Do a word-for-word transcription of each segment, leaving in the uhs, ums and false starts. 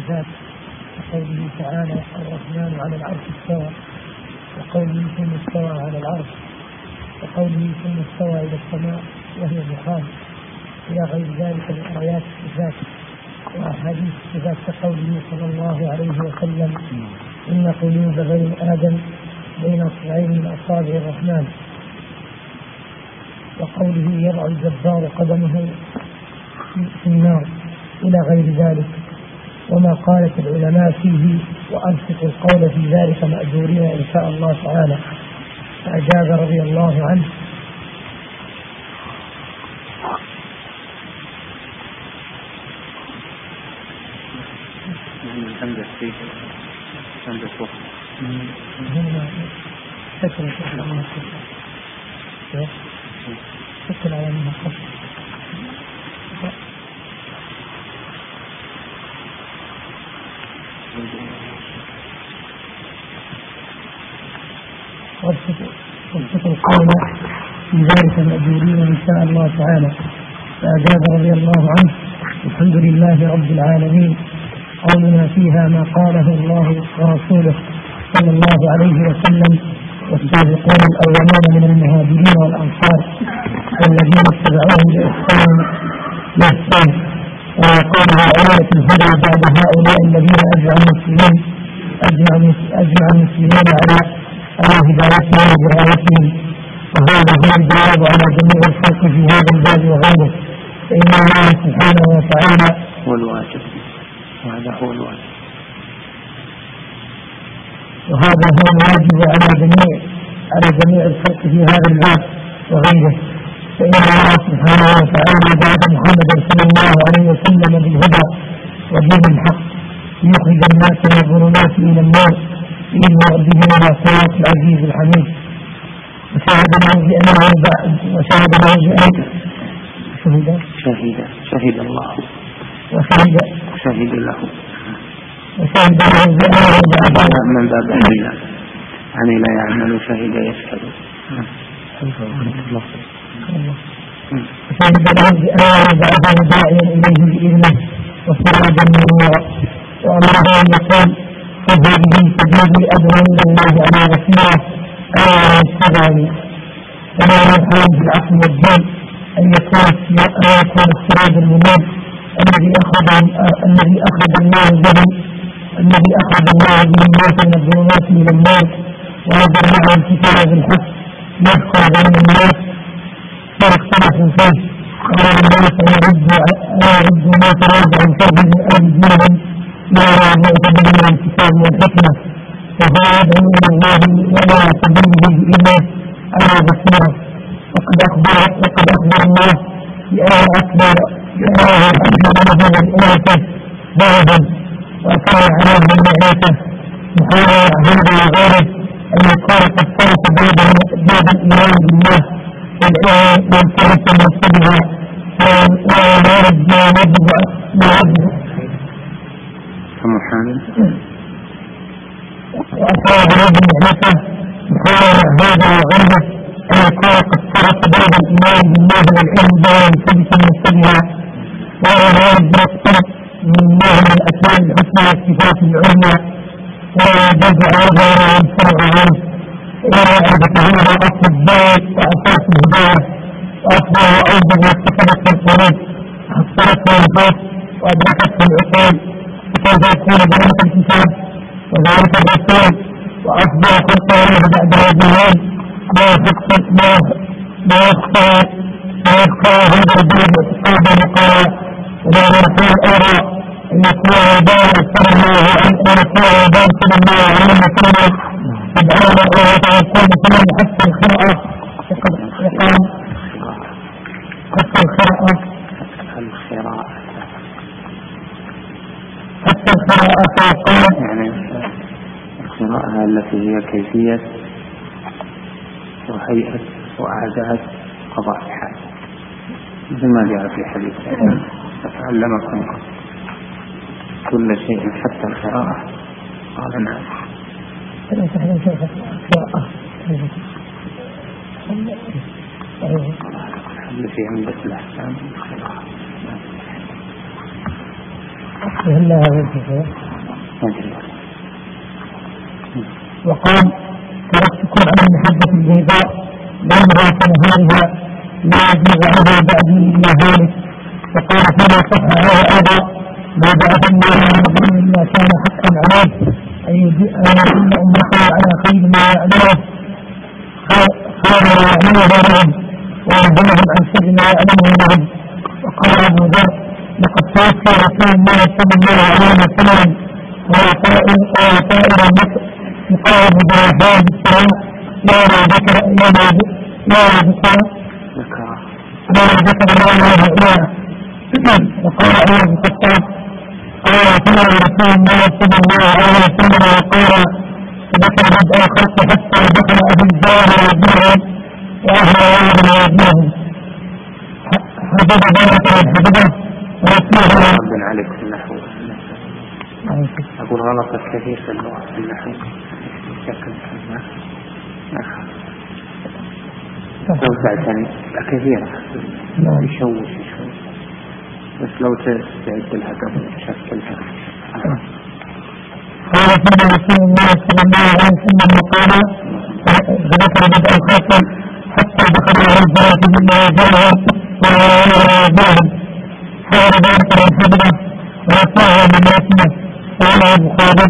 الصفات كقوله تعالى الرحمن على العرش استوى، وقوله ثم استوى على العرش، وقوله ثم استوى إلى السماء وهي دخان، إلى غير ذلك من آيات الصفات وأحاديث الصفات كقوله صلى الله عليه وسلم إن قلوب بني آدم بين أصبعين من أصابع الرحمن، وقوله يضع الجبار قدمه في النار، إلى غير ذلك. وما قالت العلماء فيه وأنفق القول في ذلك مأجورين إن شاء الله تعالى. فأجاب رضي الله عنه عندك فيه عندك وقت هنا فكرة الله فكرة على منها قصر وابسط القول في ذلك مأجورين إن شاء الله تعالى. فأجاب رضي الله عنه الحمد لله رب العالمين، قولنا فيها ما قاله الله ورسوله صلى الله عليه وسلم والسابقون الأولون من المهاجرين والأنصار والذين اتبعوهم بإحسان بإحسان وقوله عينة الهدى بعد هؤلاء الذين أجمع المسلمين أجمع المسلمين على على هدايتهم ودرايتهم، وهذا هو الجواب على جميع الخلق في هذا الباب وغيره، فإن الله سبحانه وتعالى هو الواجب، وهذا هو الواجب وهذا هو الواجب على جميع على جميع الخلق في هذا الباب وغيره، فإن الله سبحانه وتعالى بعث محمدا صلى الله عليه وسلم بالهدى ودين الحق ليخرج الناس من الظلمات إلى النور بإذن ربهم إلى صراط العزيز الحميد. وشهد له بأنه بعد وشهد له بأن شهد شهد شهد الله وشهد شهد له وشهد له بأنه بعد من باب أهلنا يعني لا يعمل شهد يشهد. وشهد له بأنه بعده داعيا إليه بإذنه وسراجا منيرا، وأمره أن يقول فهذه سبيلي أدعو إلى الله على بصيرة أنا من اتبعني. ولا يحاول بالعقل والدين أن يكون أن يكون السراج المنير الذي أخذ الذي أخذ الله به الذي أخذ الله به الناس من الظلمات إلى النور، ونزل معه الكتاب بالحق يحكم بين الناس فاختلفوا فيه، قال الناس أن يردوا ما تراجع فيه من أهل دينهم ما يعطي به الكتاب والحكمة، وهو يدعو إلى الله ولا سبيله بإذنه على بصيرة. وقد أخبر وقد أخبر الله بأنه أكبر بأنه أكبر له والأمة بعدا وأكبر عليه بالمعرفة، محاولة هذا وغيره أن يكون قد ترك باب الإيمان بالله والعلم والكلمة المتبعة ولا يرد ما يجب ما يجب كمحامل وأشار بهذه النعمة محاولة هذا وغيره أن يكون قد ترك باب الإيمان بالله والعلم بلا يثبت المتبعة ولا يرد نفسه من الله من الأسماء الحسنى والصفات العليا ولا يجوز عليها ولا ينفرع عنه، إلا عبد هذا أصل الدين وأساس الهداية وأصله أوجب واستفدت القلوب وحصلت النفوس وأدركت العقول، وكيف يكون ذلك الكتاب وذلك الرسول وأفضل خلق الله بعد الجهاد ما يخفى ما يخفى ما يخفى هذا الدين واعتقادا وقال ولا نقول أرى أن يكون عباد صلى الله عليه أن يكون عباد صلى الله عليه وسلم سبحانه وتعالى يكون كمان حتى الخرقة وقد يقام حتى الخرقة حتى القراءة فقال يعني القراءة التي هي كيفية وهيئة وأعداد قضاء الحال مثل ما جاء في حديث فتعلمكم كل شيء حتى القراءة قال نعم. فلن تحلم شيء قراءة التي عند الأحكام وقال تركتكم على المحبة البيضاء ليلها كنهارها لا يزيغ عنها بعدي إلا هالك. وقال فيما صح أيضا ما بعث الله من نبي إلا كان حقا عليه أن يدل أمته على خير ما يعلمه خير ما يعلمه لهم وينزلهم عن شر ما يعلمه لهم. وقال أبو ذر لقد توفي رسول الله صلى الله عليه وسلم وهو طائر مقارب برهان السماء لا ذكر لا ذكر لا ذكر لا ذكر الله إلا وقال أيضا الخطاب قال فلا رسول الله صلى الله عليه وسلم وقال ذكر بدء الخلق حتى دخل أهل الدار ويجيهم وأهل الله ويجيهم حدد ذلك الحدده ورسوله ربنا عليك في النحو. أقول غلط كثير في اللغة في النحو شكل كلمة لو تعتني كثيرة يشوش شوي بس لو تعد لها قبل تشكلها. قال فيما رسول الله صلى الله عليه وسلم وقال ذكر بدء الخلق حتى دخل على الجنة مما يجعلهم ويجعلهم حول ذلك الحبلة ورفعها من ناسنا وعلى البخاري.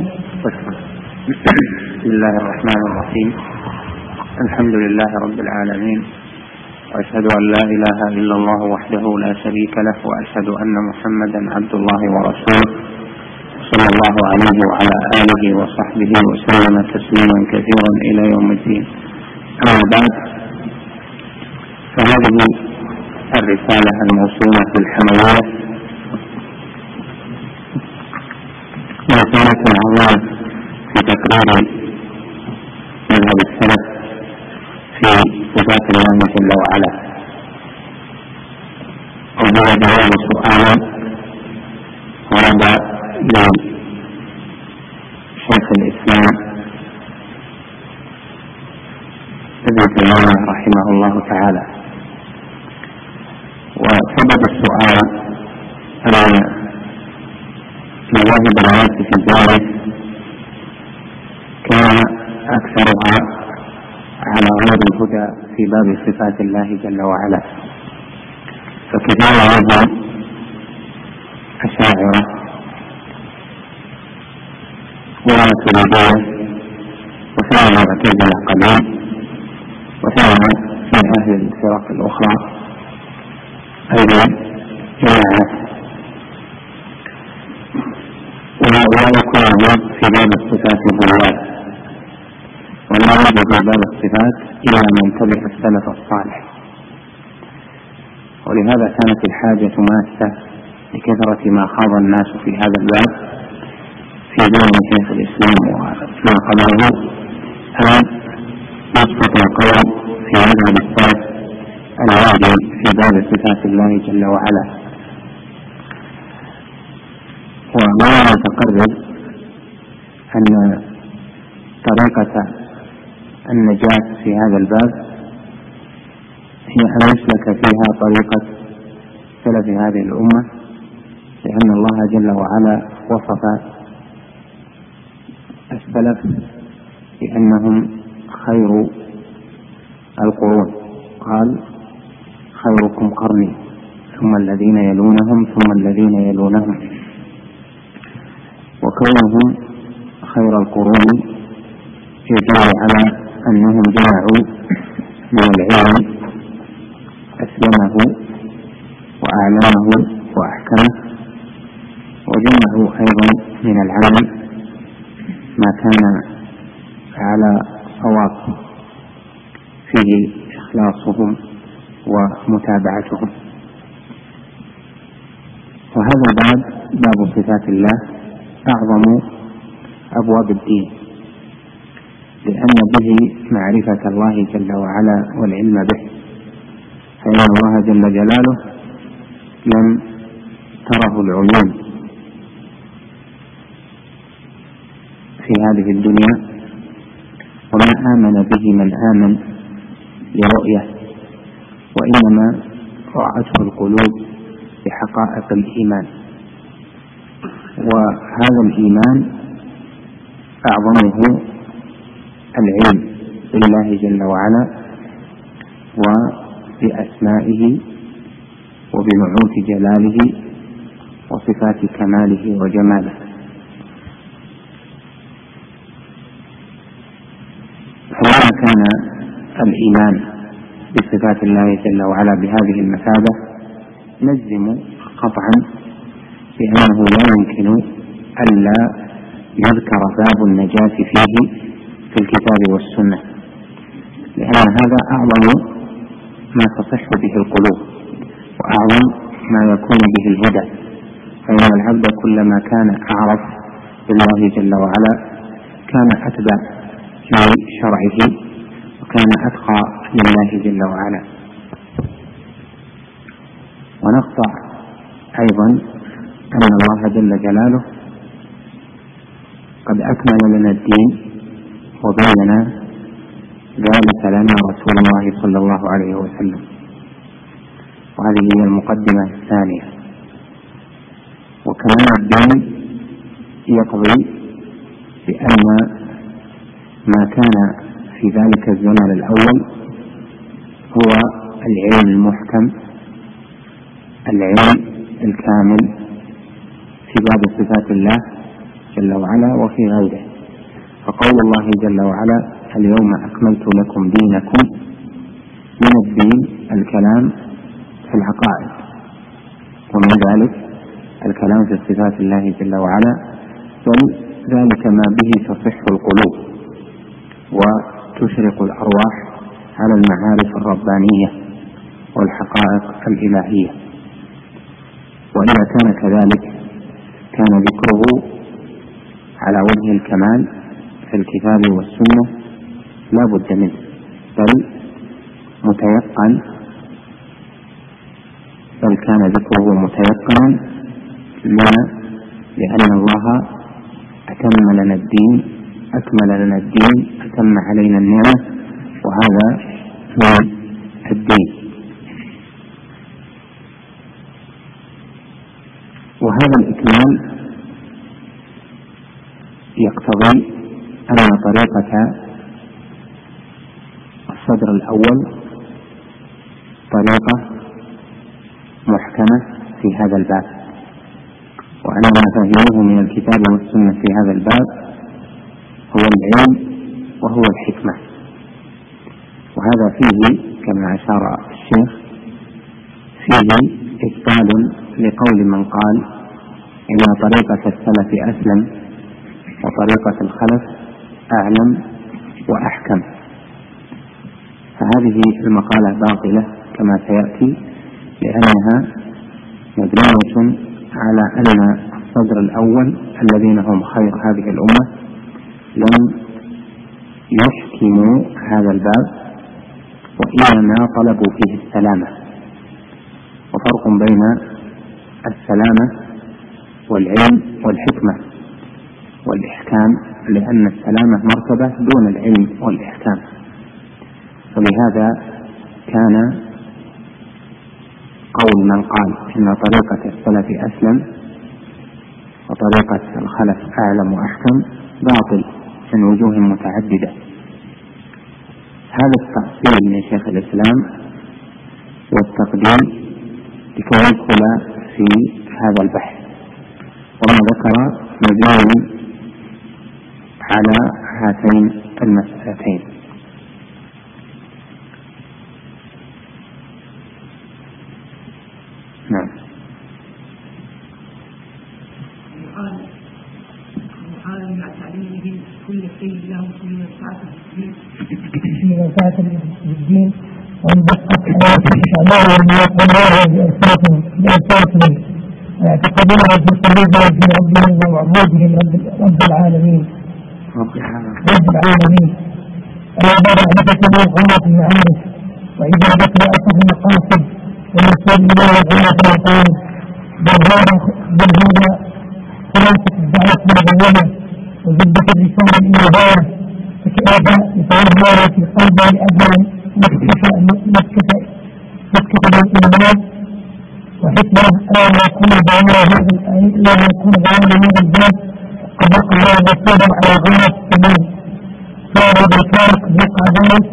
بسم الله الرحمن الرحيم. الحمد لله رب العالمين وأشهد أن لا إله إلا الله وحده لا شريك له وأشهد أن محمدا عبد الله ورسوله صلى الله عليه وعلى آله وصحبه وسلم تسليما كثيرا إلى يوم الدين. أما بعد فهذه الرسالة الموسومة بالحموية رسالة عظيمة في تقرير مذهب السلف في صفات الله جل وعلا، وهو جواب سؤال ورد لشيخ الإسلام ابن تيمية رحمه الله تعالى. وسبب السؤال أن مواهب الناس في الجالس كان أكثرها على غير الهدى في باب صفات الله جل وعلا، فكثير رجل أشاعرة وماتريدية وثاني معتزلة قليل وثاني من أهل الفرق الأخرى أيضا جماعات، وهؤلاء يكونون في باب الصفات الظلال ولا يوجد في باب الصفات إلا من تبع السلف الصالح. ولهذا كانت الحاجة ماسة لكثرة ما خاض الناس في هذا الباب في زمن شيخ الإسلام ومن قبله أن يسقط القول في مذهب السلف الواجب في باب صفات الله جل وعلا. وما نتقرر أن طريقة النجاة في هذا الباب هي أن يسلك فيها طريقة سلف هذه الأمة، لأن الله جل وعلا وصف السلف بأنهم خير القرون، قال خيركم قرني ثم الذين يلونهم ثم الذين يلونهم. وكونهم خير القرون يدل على أنهم جمعوا من العلم أسلمه وأعلمه وأحكمه، وجمعوا أيضا من العمل ما كان على صواب فيه إخلاصهم ومتابعتهم. وهذا الباب باب صفات الله أعظم أبواب الدين، لأن به معرفة الله جل وعلا والعلم به، فإن الله جل جلاله لم تره العيون في هذه الدنيا، وما آمن به من آمن لرؤية، وإنما رأته القلوب بحقائق الإيمان. وهذا الإيمان أعظمه العلم بالله جل وعلا وبأسمائه وبنعوت جلاله وصفات كماله وجماله. فلما كان الإيمان بصفات الله جل وعلا بهذه المثابة نجزم قطعا بأنه لا يمكن ألا يذكر باب النجاة فيه في الكتاب والسنة، لأن هذا أعظم ما تصح به القلوب وأعظم ما يكون به الهدى، فإن العبد كلما كان أعرف بالله جل وعلا كان أتبع لشرعه وكان أتقى لله جل وعلا. ونقطع أيضا أن الله جل جلاله قد أكمل لنا الدين وبين ذلك لنا رسول الله صلى الله عليه وسلم، وهذه هي المقدمة الثانية. وكمال الدين يقضي بأن ما كان في ذلك الزمان الأول هو العلم المحكم، العلم الكامل في باب صفات الله جل وعلا وفي غيره. فقول الله جل وعلا اليوم أكملت لكم دينكم من الدين الكلام في العقائد، ومن ذلك الكلام في صفات الله جل وعلا، بل ذلك ما به تصح القلوب وتشرق الأرواح على المعارف الربانية والحقائق الإلهية. وإذا كان كذلك كان ذكره على وجه الكمال في الكتاب والسنة لا بد منه، بل متيقن، بل كان ذكره متيقنا لنا، لأن الله أتم لنا الدين أكمل لنا الدين أتم علينا النعمة، وهذا من الدين. وهذا الإكمال يقتضي أن طريقة الصدر الأول طريقة محكمة في هذا الباب، وأن ما فهموه من الكتاب والسنة في هذا الباب هو العلم وهو الحكمة. وهذا فيه كما أشار الشيخ فيه إبطال لقول من قال إن طريقة السلف أسلم وطريقة الخلف أعلم وأحكم، فهذه المقالة باطلة كما سيأتي، لأنها مبنية على أن الصدر الأول الذين هم خير هذه الأمة لم يحكموا هذا الباب، وإنما طلبوا فيه السلامة. وفرق بين السلامة والعلم والحكمة والإحكام، لأن السلامة مرتبة دون العلم والإحكام. ولهذا كان قول من قال إن طريقة السلف أسلم وطريقة الخلف أعلم وأحكم باطل من وجوه متعددة. هذا التأصيل من شيخ الإسلام والتقديم لكي يدخل في هذا البحث، وما ذكر مبني على هاتين المسألتين. نعم. وحال مع تعليمهم كل شيء له في منفعته في منفعته للدين، وانبسط حياته شعبها ويقومها بألسنتهم ويعتقدونها في قلوبهم في ربهم ومعبودهم رب العالمين رب العالمين الذي معرفته غاية المعارف، وإذا ذكر أصل المقاصد والوصول إليه غاية المطالب، بل هذا بل هذا خلاصة الدعوة المبينة وزبدة الرسالة الإلهية، فكأباء يتوهر في قلبه لأجل مسكة مسكة مسكة الإيمان وحكمة أن يكون بيان هذا أن يكون بيان هذا الباب قد وقع رسولا على غاية التمام. فإذا كان قد وقع ذلك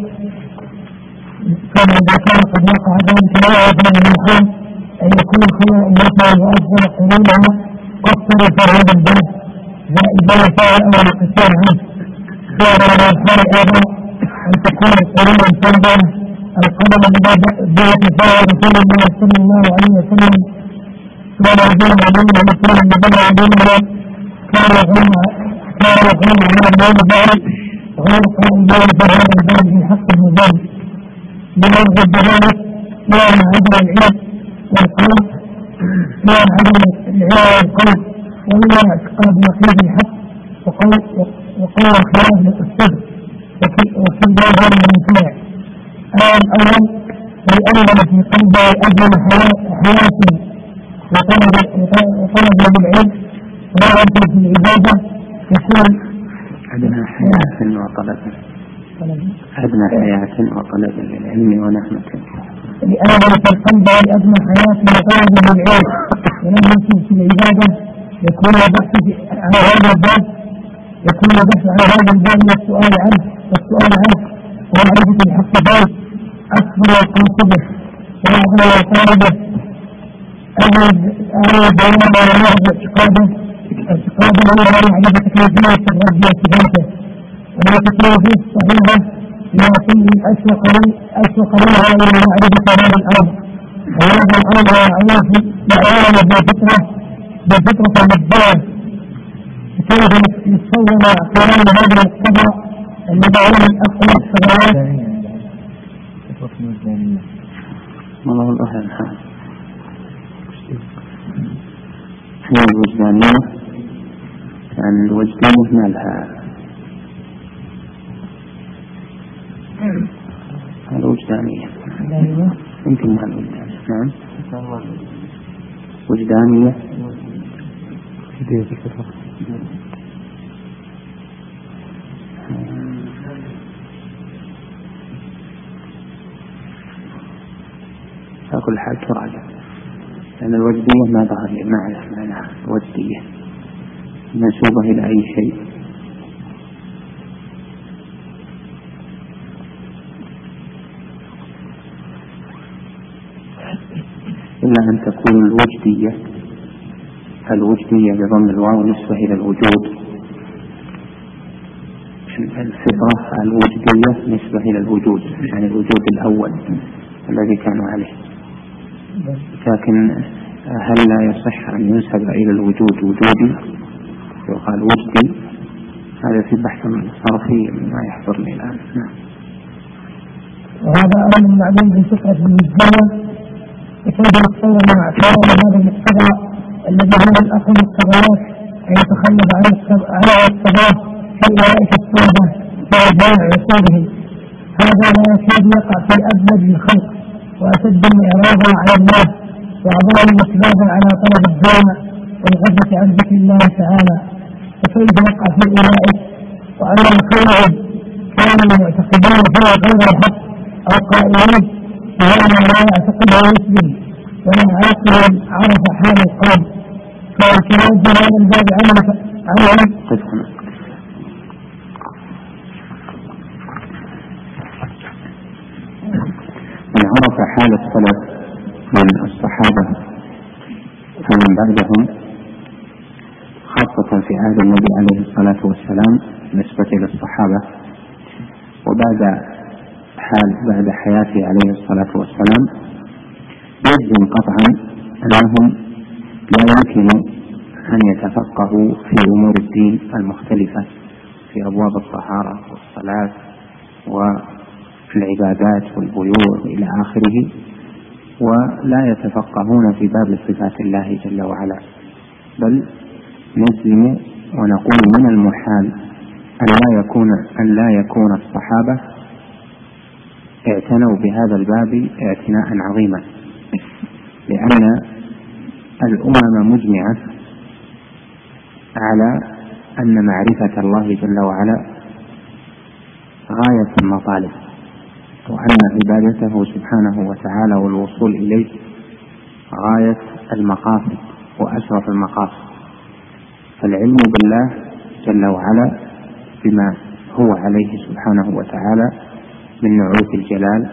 فإذا كان قد وقع ذلك لا يجوز المحال أن يكون خير أمته وأفضل قرونها قصروا في هذا الباب إذا فعل أو القصار عنه. فإذا من الحال أيضا أن تكون القرون الفردة القدم بذات فعل رسول الله صلى الله عليه وسلم ولا يزال عليهم ومثلهم نبنى عليهم كان يغنى كان يغنى على المال ذلك غير قائم ذلك هذا الباب في حق المبان بمرض ذلك لا عدم العلم والقلب لا عدم العلم والقلب ولا اعتقاد نقيض الحق وقول وقول خلاف للصدق وفي ذلك المنفع. الأول لأن في قلبه أجل حياته وطلب بالعلم ورغبة في العبادة يكون أدنى حياة وطلب أدنى حياة وطلب للعلم ونحمة. لأن في قلبه أدنى حياة وطلب بالعلم ورغبة في العبادة يكون البحث على هذا الباب يكون البحث على هذا الباب والسؤال عنه والسؤال عنه ومعرفة الحق ذلك أكبر وقنصبه وأعظم وطالبه أنا بيان ما ينهج اعتقاده اعتقاده هو ما يعرف تكليفية الرب وصفاته وما تكليفية صحيحة لما فيه أسوق منها إلى معرفة هذا الأمر. وهذا الأمر يعرف يعلم بالفطرة بالفطرة المبدأة كيف يتصور قرآن هذا القدر الذي هو من أقوى الثغرات. والله الأهل هي الوجدانية يعني الوجدانية ما لها الوجدانية يمكن ما الوجدانية نعم وجدانية على كل حال تراجع لأن الوجدية ما ظهر لي ما أعرف معناها الوجدية منسوبة إلى أي شيء. إلا أن تكون الوجدية الوجدية بضم الواو نسبة إلى الوجود الفطرة الوجدية نسبة إلى الوجود يعني الوجود الأول الذي كانوا عليه. لكن هل لا يصح أن ينسب إلى الوجود وجودي يقال وجدي؟ هذا في بحث صرفي ما يحضر لي الآن. نعم. وهذا أمر معلوم بفكرة الوجدان يكاد يتصور مع اعتبار هذا المقتضى الذي هو الأصل الثغرات أن يتخلف عن الصباح في أولئك الصوبة وإجماع عصورهم. هذا لا يكاد يقع في أبلد الخلق وأشد إعراضا على الله وأعظم مكذابا على طلب الدنيا والغفلة عن ذكر الله تعالى. فكيف يقع في أولئك وأن كونهم كانوا معتقدين فيه غير الحق أو قائلين فهو لا يعتقده مسلم ولا عاقل عرف حال القوم فالكلام في هذا الباب عنه من عرف حال السلف من الصحابة فمن بعدهم خاصة في عهد النبي عليه الصلاة والسلام نسبة إلى الصحابة وبعد حال بعد حياته عليه الصلاة والسلام يجزم قطعا أنهم لا يمكن أن يتفقهوا في أمور الدين المختلفة في أبواب الطهارة والصلاة والعبادات والبيوع إلى آخره ولا يتفقهون في باب صفات الله جل وعلا. بل نجزم ونقول من المحال أن لا يكون أن لا يكون الصحابة اعتنوا بهذا الباب اعتناء عظيما لأن الأمم مجمعة على أن معرفة الله جل وعلا غاية المطالب، وأن عبادته سبحانه وتعالى والوصول إليه غاية المقاصد وأشرف المقاصد. فالعلم بالله جل وعلا بما هو عليه سبحانه وتعالى من نعوت الجلال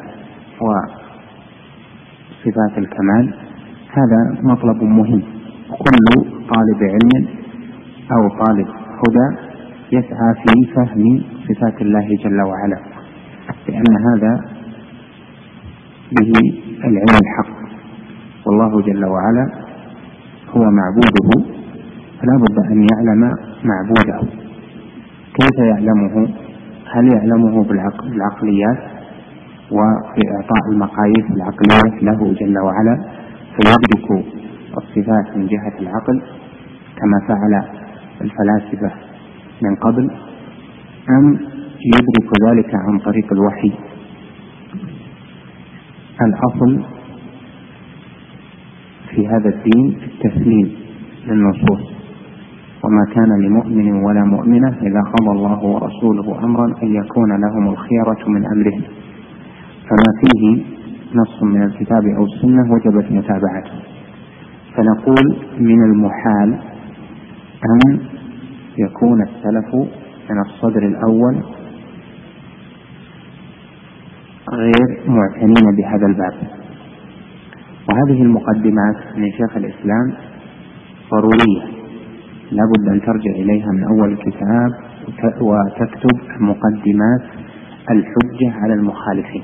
وصفات الكمال هذا مطلب مهم. كل طالب علم أو طالب هدى يسعى في فهم صفات الله جل وعلا، لأن هذا به العلم الحق، والله جل وعلا هو معبوده، فلا بد أن يعلم معبوده. كيف يعلمه؟ هل يعلمه بالعقليات وبإعطاء المقاييس العقلية له جل وعلا فيدرك الصفات من جهة العقل كما فعل الفلاسفة من قبل، أم يدرك ذلك عن طريق الوحي؟ الأصل في هذا الدين التسليم للنصوص، وما كان لمؤمن ولا مؤمنة إذا قضى الله ورسوله أمرا أن يكون لهم الخيرة من أمرهم، فما فيه نص من الكتاب أو السنة وجبت متابعته. فنقول من المحال أن يكون السلف من الصدر الأول غير معتنين بهذا الباب. وهذه المقدمات من شيخ الإسلام ضرورية، لا بد أن ترجع إليها من أول الكتاب وتكتب مقدمات الحجة على المخالفين.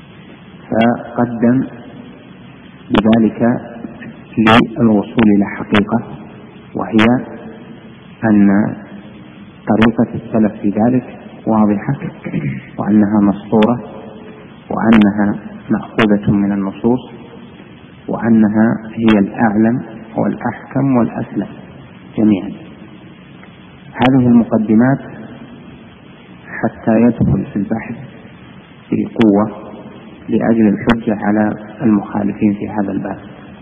فقدم بذلك للوصول إلى حقيقة، وهي أن طريقة السلف في ذلك واضحة، وأنها مسطورة، وأنها مأخوذة من النصوص، وأنها هي الأعلم والأحكم والأسلم جميعا. هذه المقدمات حتى يدخل في البحث بقوة لأجل الحجة على المخالفين في هذا الباب.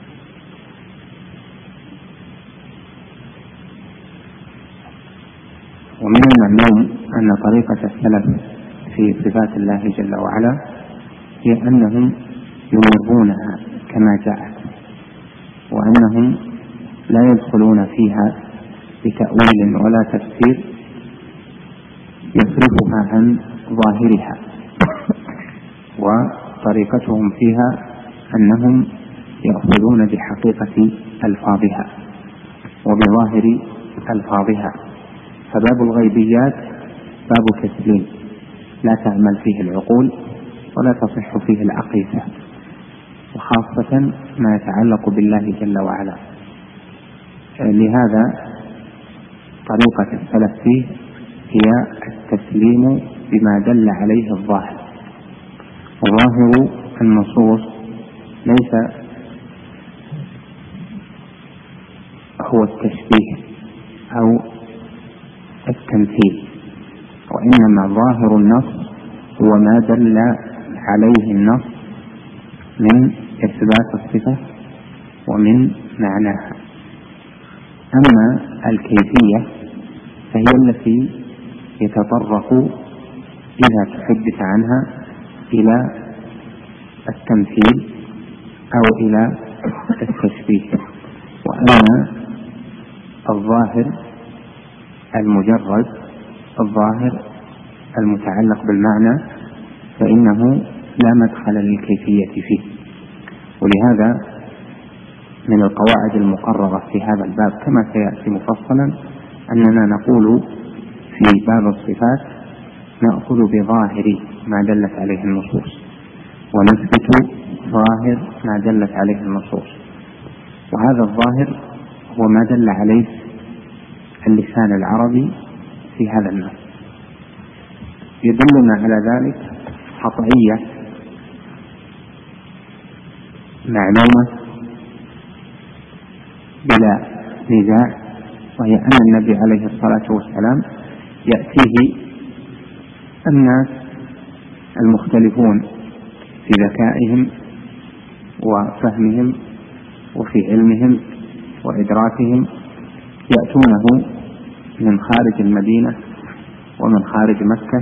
ومن المعلوم أن طريقة السلف في صفات الله جل وعلا هي أنهم يمرونها كما جاءت، وأنهم لا يدخلون فيها بتأويل ولا تفسير يصرفها عن ظاهرها، وطريقتهم فيها أنهم يأخذون بحقيقة ألفاظها وبظاهر ألفاظها. فباب الغيبيات باب تسليم لا تعمل فيه العقول ولا تصح فيه الأقيسة، وخاصة ما يتعلق بالله جل وعلا. لهذا طريقة السلف فيه هي التسليم بما دل عليه الظاهر. وظاهر النصوص ليس هو التشبيه أو التمثيل، وإنما ظاهر النص هو ما دل عليه النص من إثبات الصفة ومن معناها. أما الكيفية فهي التي يتطرق إذا تحدث عنها إلى التمثيل أو إلى التشبيه. وأما الظاهر المجرد، الظاهر المتعلق بالمعنى، فإنه لا مدخل للكيفية فيه. ولهذا من القواعد المقررة في هذا الباب كما سيأتي مفصلا أننا نقول في باب الصفات نأخذ بظاهر ما دلت عليه النصوص، ونثبت ظاهر ما دلت عليه النصوص. وهذا الظاهر هو ما دل عليه اللسان العربي في هذا النص. يدلنا على ذلك قطعية معلومة بلا نزاع، وهي أن النبي عليه الصلاة والسلام يأتيه الناس المختلفون في ذكائهم وفهمهم وفي علمهم وإدراكهم، يأتونه من خارج المدينة ومن خارج مكة،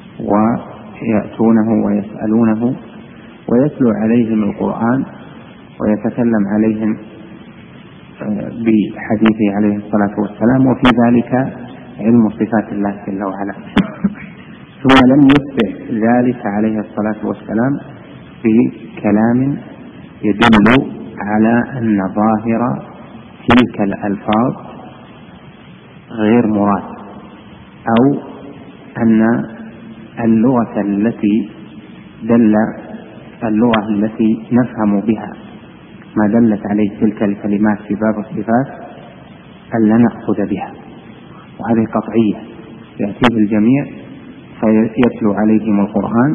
ويأتونه ويسألونه ويتلو عليهم القرآن ويتكلم عليهم بحديثه عليه الصلاة والسلام، وفي ذلك علم صفات الله جل وعلا. ثم لم يتبع ذلك عليه الصلاة والسلام بكلام يدل على أن ظاهر تلك الألفاظ غير مراد، أو أن اللغة التي دل اللغة التي نفهم بها ما دلت عليه تلك الكلمات في باب الصفات ألا نأخذ بها، وهذه قطعية يأتيه الجميع فيتلو عليهم القرآن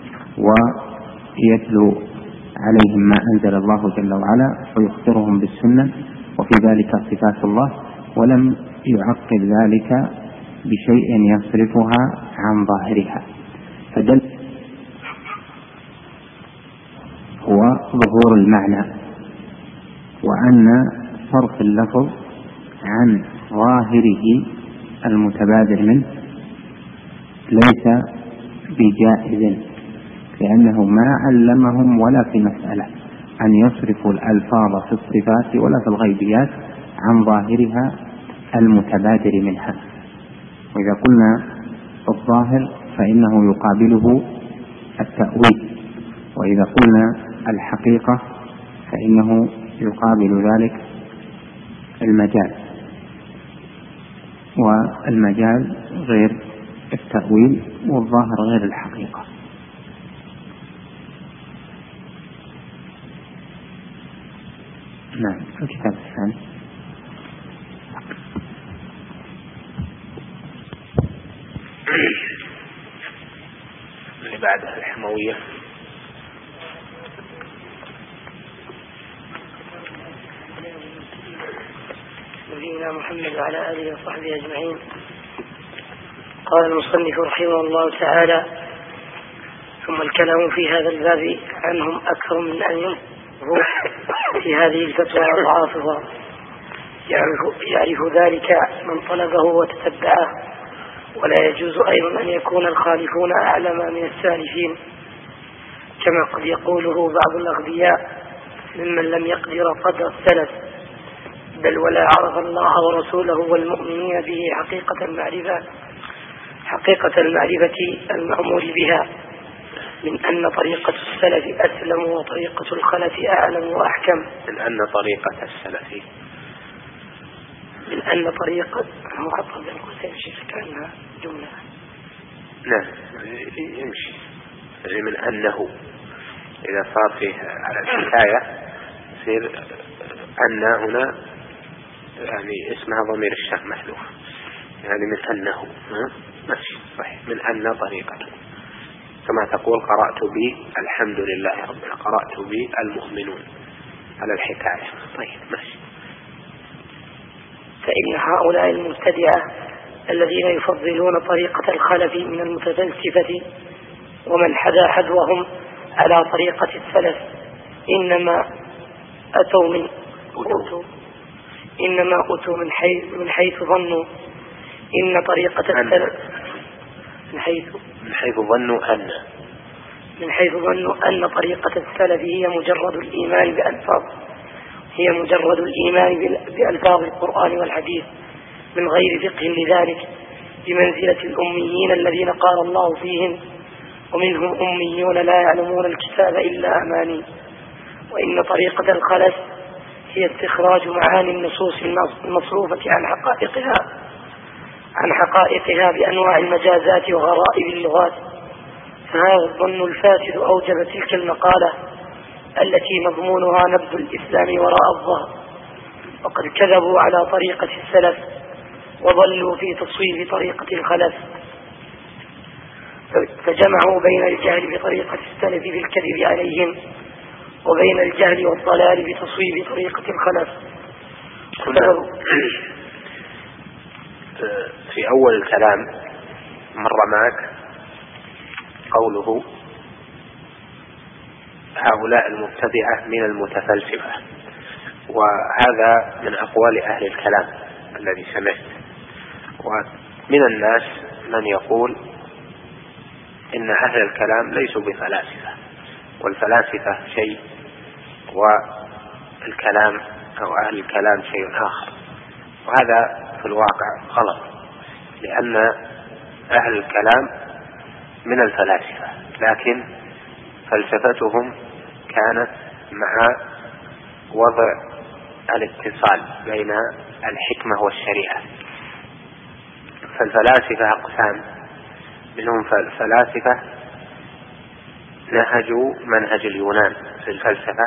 ويتلو عليهم ما أنزل الله جل وعلا ويخبرهم بالسنة، وفي ذلك صفات الله، ولم يعقب ذلك بشيء يصرفها عن ظاهرها. فدل هو ظهور المعنى، وأن صرف اللفظ عن ظاهره المتبادر منه ليس بجائز، لأنه ما علمهم ولا في مسألة أن يصرفوا الألفاظ في الصفات ولا في الغيبيات عن ظاهرها المتبادر منها. وإذا قلنا الظاهر فإنه يقابله التأويل، وإذا قلنا الحقيقة فإنه يقابل ذلك المجال، والمجال غير التأويل والظاهر غير الحقيقة. نعم. الكتاب الثاني اللي بعدها الحموية. نبينا محمد وعلى آله وصحبه أجمعين. قال المصنف رحمه الله تعالى: ثم الكلام في هذا الباب عنهم أكثر من أن ينظروا في هذه الفتوى وضعافها، يعرف, يعرف ذلك من طلبه وتتبعه، ولا يجوز أيضا أن يكون الخالفون أعلم من السالفين، كما قد يقوله بعض الأغبياء ممن لم يقدر قدر السلف، بل ولا عرف الله ورسوله والمؤمنين به حقيقة المعرفة حقيقة المعرفة المأمور بها، من أن طريقة السلف أسلم وطريقة الخلف أعلم وأحكم. من أن طريقة السلف من أن طريقة مخطط بالقوسين شيء كأنها جملة. نعم يمشي. من أنه إذا صار فيه على الحكاية يصير أن هنا يعني اسمها ضمير الشأن محذوف، يعني من أنه ماشي صحيح. من أن طريقته كما تقول قرأت بي الحمد لله ربنا، قرأت بي المؤمنون على الحكاية. طيب ماشي. فإن هؤلاء المبتدعة الذين يفضلون طريقة الخلف من المتفلسفة ومن حدا حذوهم على طريقة السلف إنما أتوا من أتوا إنما أتوا من حيث من حيث ظنوا إن طريقة السلف من حيث من حيث ظنوا أن من حيث ظنوا أن طريقة السلف هي مجرد الإيمان بألفاظ هي مجرد الإيمان بألفاظ القرآن والحديث من غير فقه لذلك، بمنزلة الأميين الذين قال الله فيهم: ومنهم أميون لا يعلمون الكتاب إلا أماني. وإن طريقة الخلف هي استخراج معاني النصوص المصروفة عن حقائقها عن حقائقها بأنواع المجازات وغرائب اللغات. فهذا الظن الفاسد أوجب تلك المقالة التي مضمونها نبذ الإسلام وراء الظهر، وقد كذبوا على طريقة السلف وضلوا في تصويب طريقة الخلف، فجمعوا بين الجهل بطريقة السلف بالكذب عليهم وبين الجهل والضلال بتصويب طريقة الخلف. في أول الكلام مر معك قوله هؤلاء المبتدعة من المتفلسفة، وهذا من أقوال أهل الكلام الذي سمعت. ومن الناس من يقول إن أهل الكلام ليسوا بفلاسفة، والفلاسفة شيء الكلام أو أهل الكلام شيء آخر، وهذا في الواقع غلط، لأن أهل الكلام من الفلاسفة، لكن فلسفتهم كانت مع وضع الاتصال بين الحكمة والشريعة. فالفلاسفة أقسام، منهم فلاسفة نهجوا منهج اليونان في الفلسفة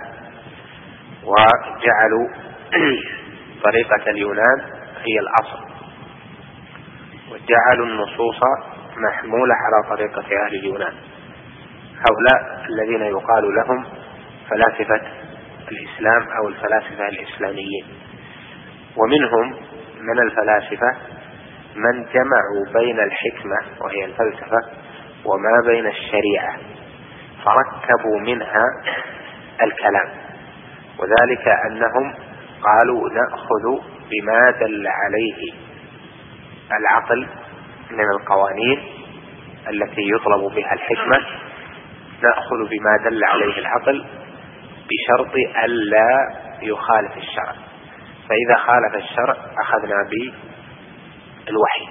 وجعلوا طريقة اليونان هي الأصل، وجعلوا النصوص محمولة على طريقة أهل اليونان. هؤلاء الذين يقال لهم فلاسفة الإسلام أو الفلاسفة الإسلاميين. ومنهم من الفلاسفة من جمعوا بين الحكمة وهي الفلسفة وما بين الشريعة، فركبوا منها الكلام، وذلك أنهم قالوا نأخذ بما دل عليه العقل من القوانين التي يطلب بها الحكمة، نأخذ بما دل عليه العقل بشرط ألا يخالف الشرع، فإذا خالف الشرع أخذنا بالوحي.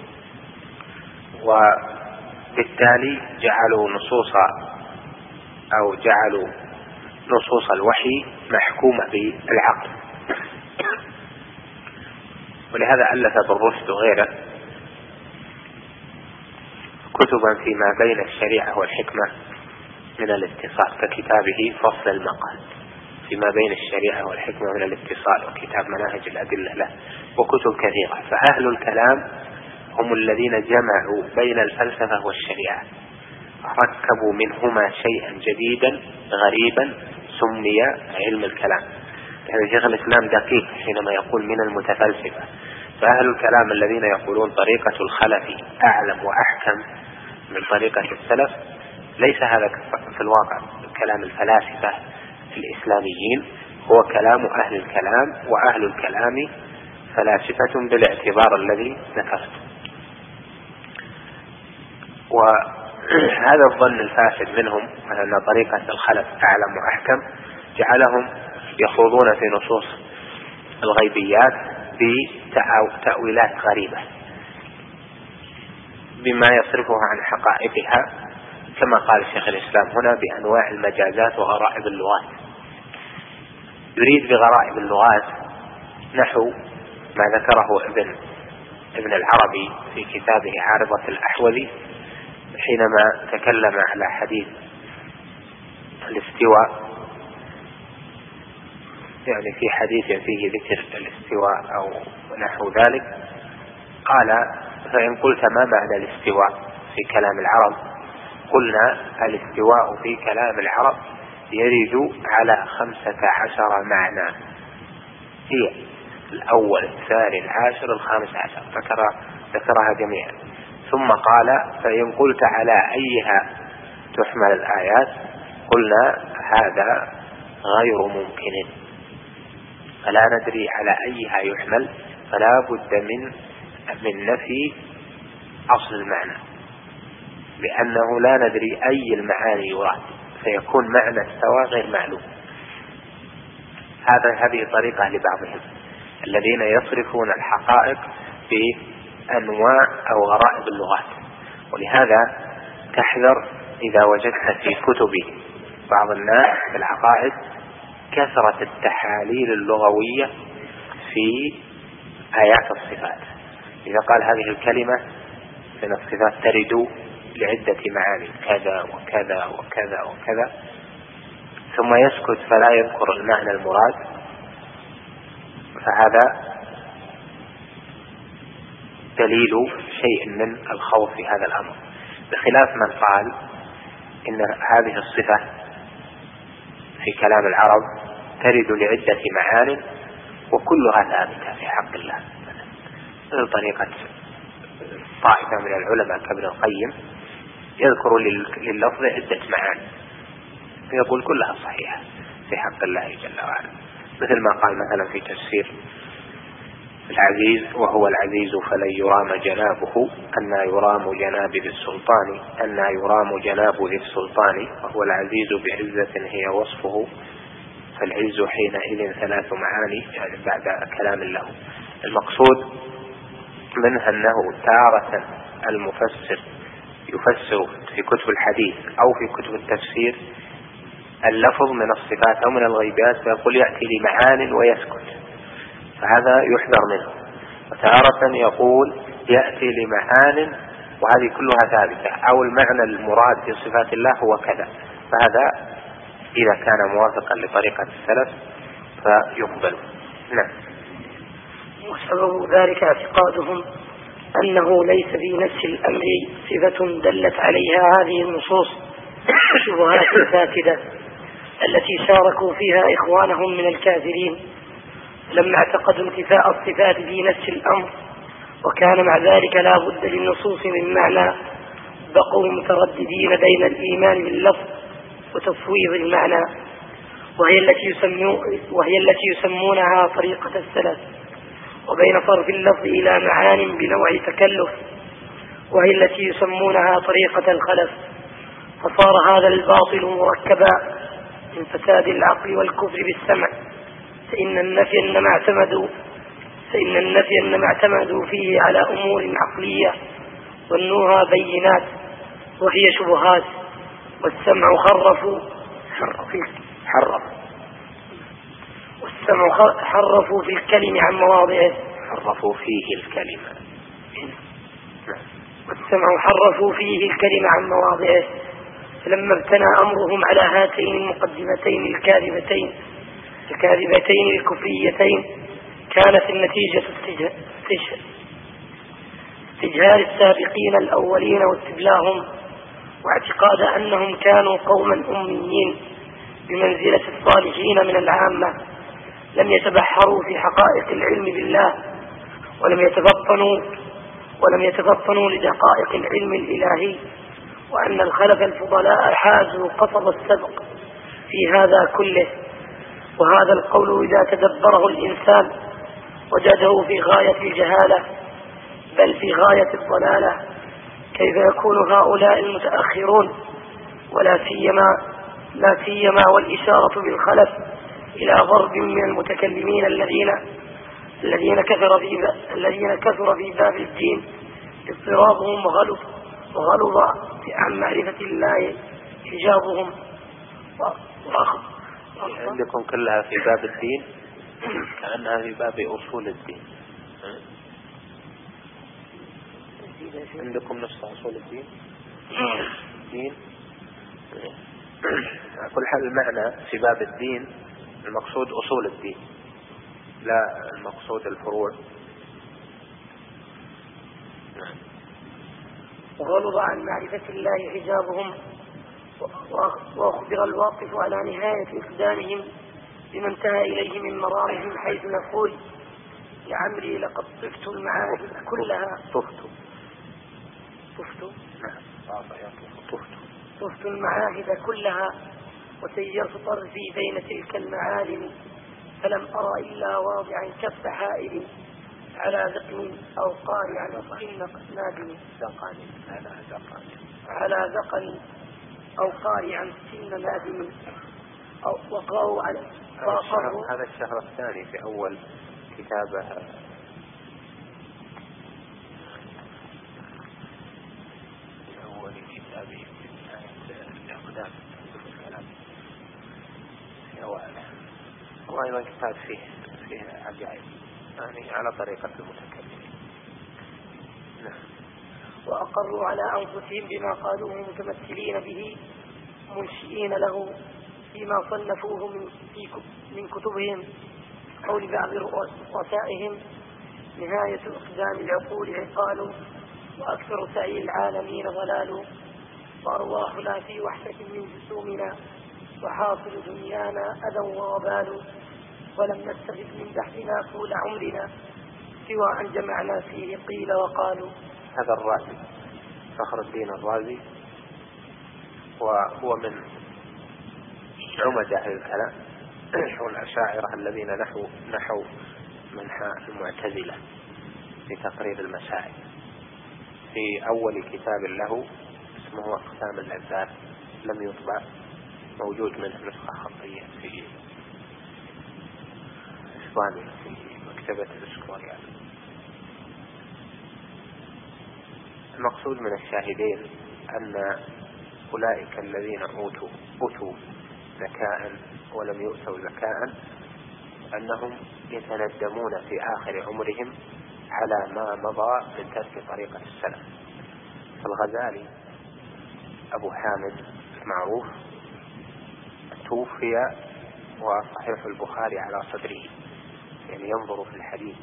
وبالتالي جعلوا نصوص أو جعلوا نصوص الوحي محكومة بالعقل. ولهذا ألف ابن رشد وغيره كتبا فيما بين الشريعة والحكمة من الاتصال، ككتابه فصل المقال فيما بين الشريعة والحكمة من الاتصال، وكتاب مناهج الأدلة له، وكتب كثيرة. فأهل الكلام هم الذين جمعوا بين الفلسفة والشريعة، ركبوا منهما شيئا جديدا غريبا سمي علم الكلام. يعني شيخ الإسلام دقيق حينما يقول من المتفلسفة. فأهل الكلام الذين يقولون طريقة الخلف أعلم وأحكم من طريقة السلف، ليس هذا في الواقع كلام الفلاسفة الإسلاميين، هو كلام أهل الكلام، وأهل الكلام فلاسفة بالاعتبار الذي ذكرت. وهذا الظن الفاسد منهم أن طريقة الخلف أعلم وأحكم جعلهم يخوضون في نصوص الغيبيات بتأويلات غريبة بما يصرفها عن حقائقها، كما قال شيخ الإسلام هنا بأنواع المجازات وغرائب اللغات. يريد بغرائب اللغات نحو ما ذكره ابن ابن العربي في كتابه عارضة الأحوذي حينما تكلم على حديث الاستواء، يعني في حديث فيه ذكر الاستواء أو نحو ذلك، قال فإن قلت ما معنى الاستواء في كلام العرب؟ قلنا الاستواء في كلام العرب يرد على خمسة عشر معنى، هي الأول الثاني العاشر الخامس عشر، ذكر ذكرها جميعا. ثم قال فإن قلت على أيها تحمل الآيات؟ قلنا هذا غير ممكن، فلا ندري على أيها يحمل، فلا بد من من نفي أصل المعنى، لأنه لا ندري أي المعاني يراد، فيكون معنى استوى غير معلوم. هذا هذه طريقة لبعضهم الذين يصرفون الحقائق بأنواع أو غرائب اللغات. ولهذا تحذر إذا وجدت في كتب بعض الناس في العقائد كثرة التحاليل اللغوية في آيات الصفات. إذا قال هذه الكلمة من الصفات ترد لعدة معاني كذا وكذا وكذا وكذا، ثم يسكت فلا يذكر المعنى المراد، فهذا دليل شيء من الخوف في هذا الأمر، بخلاف من قال إن هذه الصفة في كلام العرب ترد لعدة معان وكلها ثابتة في حق الله. مثل طريقة طائفة من العلماء كابن القيم يذكر لللفظ عدة معاني، يقول كلها صحيحة في حق الله جل وعلا، مثل ما قال مثلا في تفسير العزيز وهو العزيز فلن يرام جنابه أن يرام جناب ذي السلطان أن يرام جناب ذي السلطان وهو العزيز بعزة هي وصفه فالعز حينئذ ثلاث معاني يعني بعد كلام له. المقصود منها أنه تارة المفسر يفسر في كتب الحديث أو في كتب التفسير اللفظ من الصفات أو من الغيبات فيقول يأتي لمعان ويسكت، فهذا يحذر منه. وتارة يقول يأتي لمعان وهذه كلها ثابتة، أو المعنى المراد في صفات الله هو كذا، فهذا إذا كان موافقا لطريقة السلف فيقبل. نعم. وسبب ذلك اعتقادهم أنه ليس في نفس الأمر صفة دلت عليها هذه النصوص شبهات فاسدة التي شاركوا فيها إخوانهم من الكافرين لما اعتقدوا انتفاء الصفات في نفس الأمر، وكان مع ذلك لا بد للنصوص من معنى، بقوا مترددين بين الإيمان باللفظ وتفويض المعنى، وهي التي يسمو وهي التي يسمونها طريقة السلف، وبين صرف اللفظ إلى معان بنوع تكلف، وهي التي يسمونها طريقة الخلف. فصار هذا الباطل مركبا من فساد العقل والكفر بالسمع، فإن النفي إنما اعتمدوا فإن النفي إنما اعتمدوا فيه على أمور عقلية ظنوها بينات وهي شبهات، والسمع خرفوا حرف والسمع حرفوا في الكلم عن مواضعه حرفوا فيه الكلمة والسمع حرفوا فيه الكلمة عن مواضعه. فلما ابتنى أمرهم على هاتين المقدمتين الكاذبتين الكاذبتين الكفريتين كانت النتيجة استجهار السابقين الأولين واستبلاهم، واعتقاد أنهم كانوا قوما أميين بمنزلة الصالحين من العامة، لم يتبحروا في حقائق العلم بالله، ولم يتفطنوا ولم يتفطنوا لدقائق العلم الإلهي، وأن الخلف الفضلاء حازوا قصب السبق في هذا كله. وهذا القول إذا تدبره الإنسان وجده في غاية الجهالة بل في غاية الضلالة. كيف يكون هؤلاء المتأخرون ولا سيما لا سيما والإشارة بالخلف إلى ضرب من المتكلمين الذين الذين كثر في الذين كثر في باب الدين اضطرابهم وغلظ وغلظ عن معرفة الله حجابهم. عندكم كلها في باب الدين كأنها في باب أصول الدين. عندكم نفس أصول الدين الدين كل حال المعنى في باب الدين المقصود أصول الدين لا المقصود الفروع. وغلظ عن معرفة الله حجابهم. وأخبر الواقف على نهاية إقدامهم بما انتهى إليه من مرامهم حيث يقول لعمري لقد طفت المعارف كلها طفت طفت طفت طفت المعاهد كلها وسيرت طرفي بين تلك المعالم، فلم أرى إلا واضعا كف حائل على ذقن أو قارعا سن نادم على ذقن أو قارعا سن نادم أو وقعوا على هذا الشهر الثاني في أول كتابه في أول كتابه الأقدام في أوله، وأيضا كتاب فيه فيه عجائب يعني على طريقة المتكلمين. نعم. وأقروا على أنفسهم بما قالوه متمثلين به منشئين له فيما صنفوه من, من كتبهم. قول بعض رؤسائهم نهاية أقدام العقول عقال، وأكثر سعي العالمين ضلال، وأرواحنا في وحدة من جسومنا، وحاصل دنيانا أذى ووبال، ولم نستفد من بحثنا طول عمرنا سوى أن جمعنا فيه قيل وقالوا. هذا الرازي فخر الدين الرازي، وهو من عمد أهل الكلام والأشاعرة الذين نحو نحو منحى المعتزلة في تقرير المسائل. في أول كتاب له اسمه أقسام اللذات لم يطبع، موجود منه نسخة خطية في الأسواني في مكتبة الإسكوريال. المقصود من الشاهدين أن أولئك الذين أوتوا أوتوا ذكاء ولم يؤتوا ذكاء أنهم يتندمون في آخر عمرهم على ما مضى من ترك طريقة السلف. فالغزالي أبو حامد معروف توفي وصحيح البخاري على صدره، يعني ينظر في الحديث،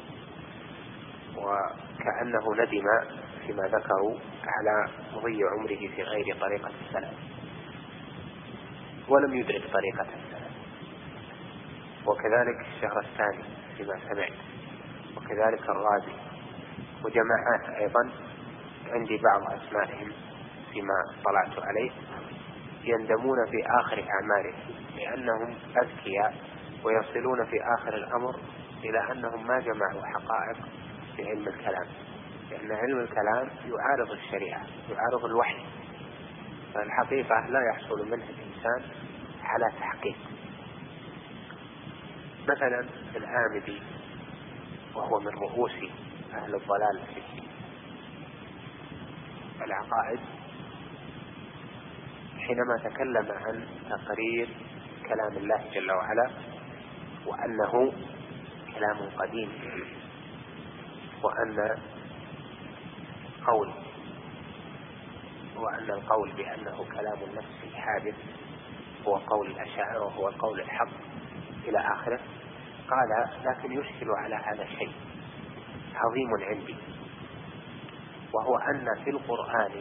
وكأنه ندم فيما ذكروا على مضي عمره في غير طريقة السلف ولم يدرك طريقة السلف. وكذلك الشهرستاني فيما سمعت، وكذلك الرازي، وجماعات أيضا عندي بعض أسمائهم فيما طلعت عليه يندمون في آخر أعمالهم لأنهم أذكياء ويصلون في آخر الأمر إلى أنهم ما جمعوا حقائق في علم الكلام، لأن علم الكلام يعارض الشريعة، يعارض الوحي، فالحقيقة لا يحصل منها الإنسان على تحقيق. مثلا الآمدي وهو من رؤوس أهل الضلال في العقائد، حينما تكلم عن تقرير كلام الله جل وعلا وأنه كلام قديم، وأن قول وأن القول بأنه كلام النفس حادث هو قول الأشاعرة وهو القول الحق إلى آخره، قال لكن يشكل على هذا شيء عظيم عندي، وهو أن في القرآن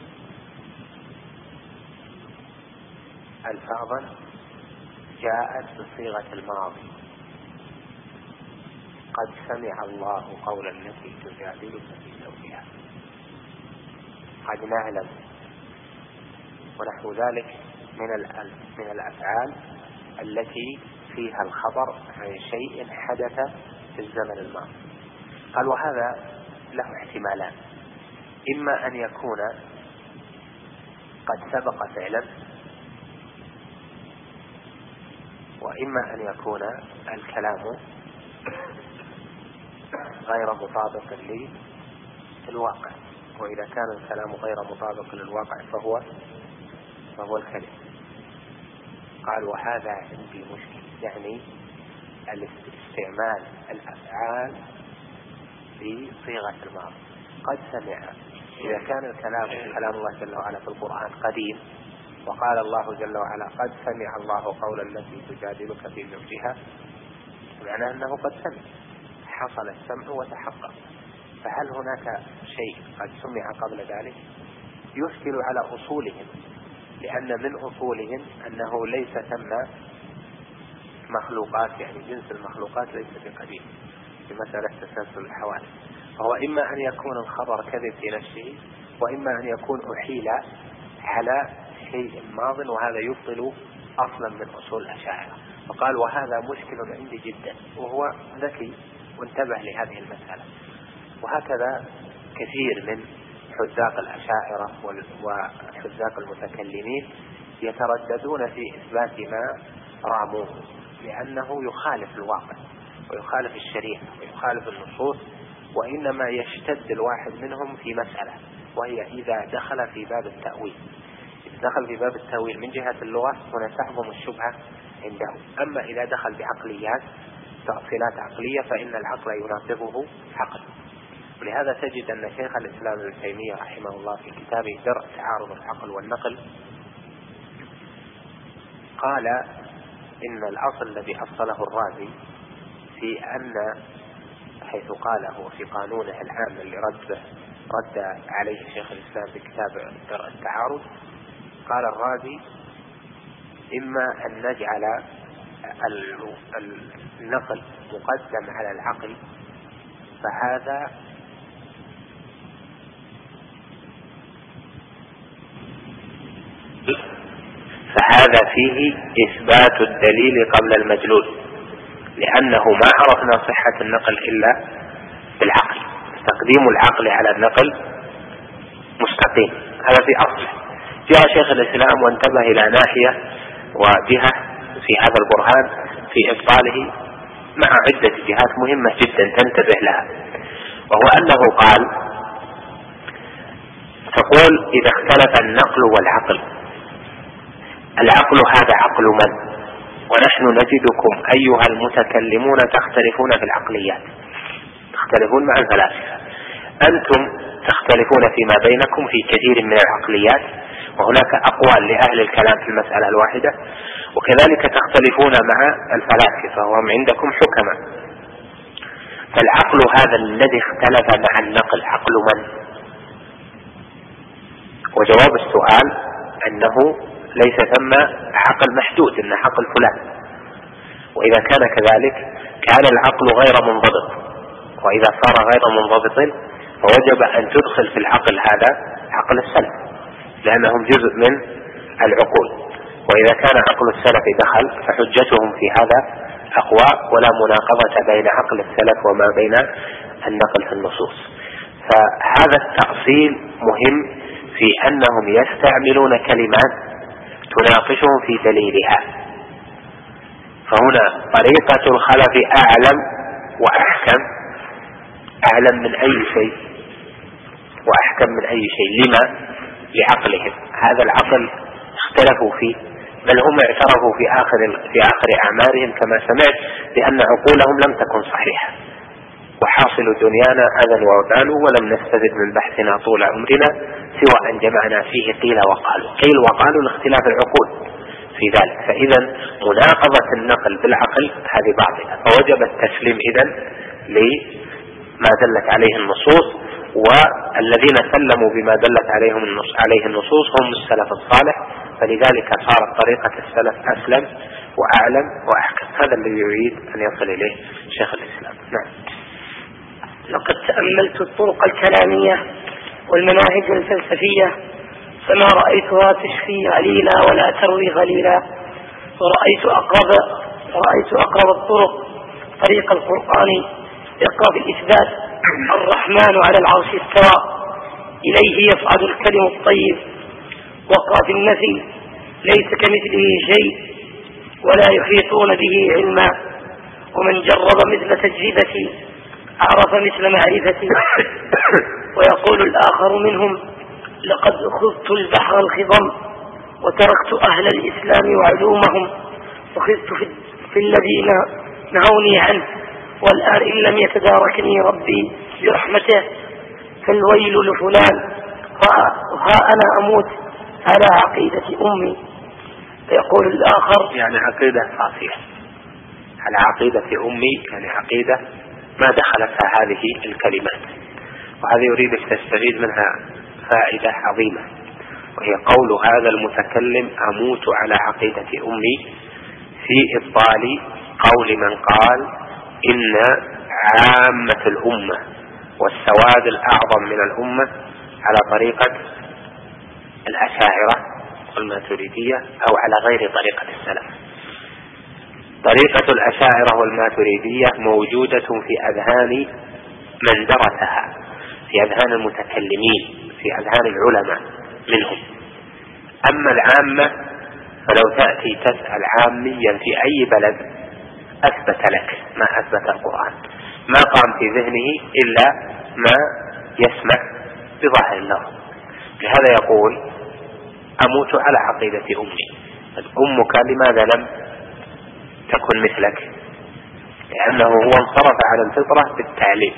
ألفاظا جاءت بصيغة الماضي، قد سمع الله قول التي تجادلك في زوجها، قد نعلم، ونحو ذلك من من الأفعال التي فيها الخبر عن شيء حدث في الزمن الماضي. قال وهذا له احتمالان، إما أن يكون قد سبق فعلا، وإما أن يكون الكلام غير مطابق للواقع، وإذا كان الكلام غير مطابق للواقع فهو فهو الكلام. قال وهذا عندي مشكل، يعني الاستعمال الأفعال في صيغة الماضي. قد سمع، إذا كان الكلام كلام الله جل وعلا في القرآن قديم، وقال الله جل وعلا قد سمع الله قول التي تجادلك في زوجها، معناه أنه قد سمع، حصل السمع وتحقق. فهل هناك شيء قد سمع قبل ذلك؟ يشكل على أصولهم، لأن من أصولهم أنه ليس ثم مخلوقات، يعني جنس المخلوقات ليس بقديم في مسألة تسلسل الحوادث. فهو إما أن يكون الخبر كذب في نفسه، وإما أن يكون أحيل على شيء ماض، وهذا يبطل أصلا من أصول الأشاعرة. فقال وهذا مشكل عندي جدا، وهو ذكي وانتبه لهذه المسألة. وهكذا كثير من حذاق الأشاعرة وحذاق المتكلمين يترددون في إثبات ما راموه، لأنه يخالف الواقع ويخالف الشريعة ويخالف النصوص، وإنما يشتد الواحد منهم في مسألة، وهي إذا دخل في باب التأويل. إذا دخل في باب التأويل من جهة اللغة هنا تعظم الشبهة عنده، أما إذا دخل بعقليات تأصيلات عقلية فإن العقل يناقضه عقل. ولهذا تجد أن شيخ الإسلام ابن تيمية رحمه الله في كتابه درء تعارض العقل والنقل قال إن الأصل الذي أصله الرازي في أن، حيث قاله في قانونه العام اللي رد رد عليه شيخ الإسلام في كتاب درء التعارض، قال الرازي إما أن نجعل النقل مقدم على العقل، فهذا فهذا فيه إثبات الدليل قبل المدلول، لأنه ما عرفنا صحة النقل إلا بالعقل، تقديم العقل على النقل مستقيم، هذا في أصل. جاء شيخ الإسلام وانتبه إلى ناحية وجهة في هذا البرهان في إبطاله مع عدة جهات مهمة جدا تنتبه لها، وهو أنه قال: تقول إذا اختلف النقل والعقل، العقل هذا عقل من؟ ونحن نجدكم أيها المتكلمون تختلفون في العقليات، تختلفون مع الفلاسفة، أنتم تختلفون فيما بينكم في كثير من العقليات، وهناك أقوال لأهل الكلام في المسألة الواحدة، وكذلك تختلفون مع الفلاسفة وهم عندكم حكما. فالعقل هذا الذي اختلف مع النقل عقل من؟ وجواب السؤال أنه ليس ثم عقل محدود، إن عقل فلان، وإذا كان كذلك كان العقل غير منضبط، وإذا صار غير منضبط فوجب أن تدخل في العقل هذا عقل السلف، لأنهم جزء من العقول، وإذا كان عقل السلف دخل فحجتهم في هذا أقوى، ولا مناقضة بين عقل السلف وما بين النقل في النصوص. فهذا التأصيل مهم في أنهم يستعملون كلمات تناقشهم في دليلها. فهنا طريقة الخلف أعلم وأحكم، أعلم من أي شيء وأحكم من أي شيء. لما؟ لعقلهم، هذا العقل اختلفوا فيه، بل هم اعترفوا في آخر في آخر أعمارهم كما سمعت بأن عقولهم لم تكن صحيحة، وحاصل دنيانا أذى ووبال، ولم نستفد من بحثنا طول عمرنا سوى أن جمعنا فيه قيل وقالوا. قيل وقالوا لاختلاف العقول في ذلك، فإذا مناقضة النقل بالعقل هذه باطلة، فوجب التسليم إذن لما دلت عليه النصوص، والذين سلموا بما دلت عليهم النص عليه النصوص هم السلف الصالح، فلذلك صارت طريقة السلف أسلم وأعلم وأحكم. هذا الذي يريد أن يصل إليه شيخ الإسلام. نعم. لقد تأملت الطرق الكلامية والمناهج الفلسفية فما رأيتها تشفي عليلا ولا تروي غليلا، ورأيت أقرب رأيت أقرب الطرق طريق القرآن اقرأ بالإثبات: الرحمن على العرش استوى، إليه يصعد الكلم الطيب، واقرأ بالنفي: ليس كمثله شيء ولا يحيطون به علما، ومن جرب مثل تجربتي عرف مثل معرفتي. ويقول الآخر منهم: لقد خذت البحر الخضم وتركت أهل الإسلام وعلومهم، وخذت في الذي نهوني عنه، والآن إن لم يتداركني ربي برحمته فالويل لفلان، وها أنا أموت على عقيدة أمي. فيقول الآخر: يعني عقيدة صافية، على عقيدة أمي، يعني عقيدة ما دخلتها هذه الكلمات. وهذا يريد أن تستفيد منها فائدة عظيمة، وهي قول هذا المتكلم: أموت على عقيدة أمي، في إبطال قول من قال إن عامة الأمة والسواد الأعظم من الأمة على طريقة الأشاعرة والماتريدية أو على غير طريقة السلف. طريقة الأشاعرة والماتريدية موجودة في أذهان من درسها، في أذهان المتكلمين، في أذهان العلماء منهم. أما العامة فلو تأتي تسأل عاميا في أي بلد أثبت لك ما أثبت القرآن، ما قام في ذهنه إلا ما يسمع بظاهر اللفظ. لهذا يقول: أموت على عقيدة أمي. أمك لماذا لم تكن مثلك؟ لأنه هو انصرف على الفطرة بالتعليم.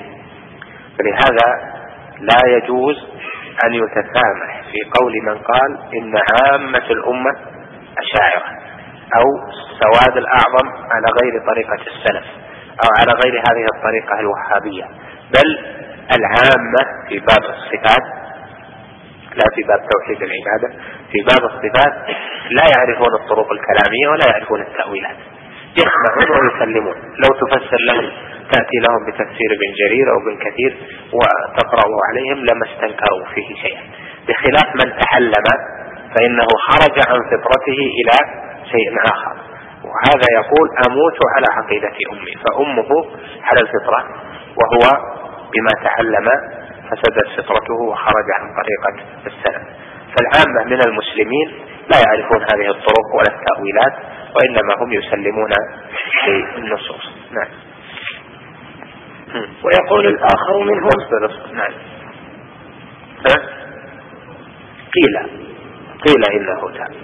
فلهذا لا يجوز أن يتسامح في قول من قال إن عامة الأمة أشاعرة أو السواد الأعظم على غير طريقة السلف أو على غير هذه الطريقة الوهابية، بل العامة في باب الصفات، لا في باب توحيد العبادة، في باب الصفات لا يعرفون الطرق الكلامية ولا يعرفون التأويلات، يسمعون ويسلمون. لو تفسر لهم، تأتي لهم بتفسير ابن جرير أو ابن كثير وتقرأوا عليهم لما استنكروا فيه شيئا، بخلاف من تعلم فإنه خرج عن فطرته إلى شيء آخر. وهذا يقول: أموت على عقيدة أمي، فأمه على الفطرة وهو بما تعلم فسدت فطرته وخرج عن طريقة السلف. فالعامة من المسلمين لا يعرفون هذه الطرق ولا التأويلات، وإنما هم يسلمون بالنصوص. نعم. ويقول الآخر منهم نعم. قيل قيل إنه تاب.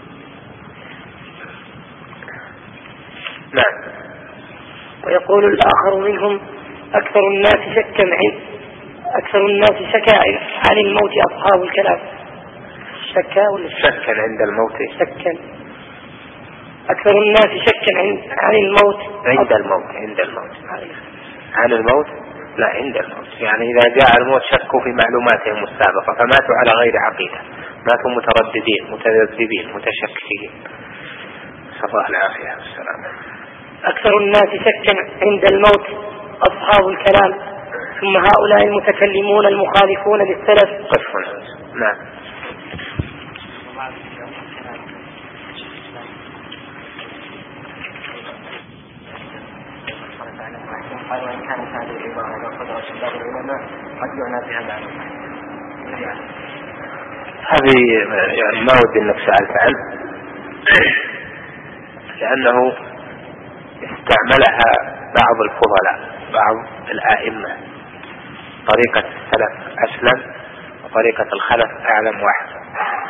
نعم. ويقول الآخر منهم أكثر الناس شكا عن أكثر الناس شكا عن الموت أصحاب الكلام. شكا ولا شكا عند الموت؟ شكا أكثر الناس شكا عن عن الموت عند الموت عند الموت عن الموت لا عند الموت، يعني إذا جاء الموت شكوا في معلوماتهم السابقة فماتوا على غير عقيدة، ماتوا مترددين متذبذبين متشككين، نسأل الله العافية والسلامة. أكثر الناس شكا عند الموت أصحاب الكلام، ثم هؤلاء المتكلمون المخالفون للسلف. قف هنا. نعم. قال وإن كانت هذه العبارة لو قدر شباب العلماء قد يعنى بها معلومة. هذه يعني ما ودي انك سألت عنه، لأنه استعملها بعض الفضلاء بعض الآئمة، طريقة السلف أسلم وطريقة الخلف أعلم وأحسن،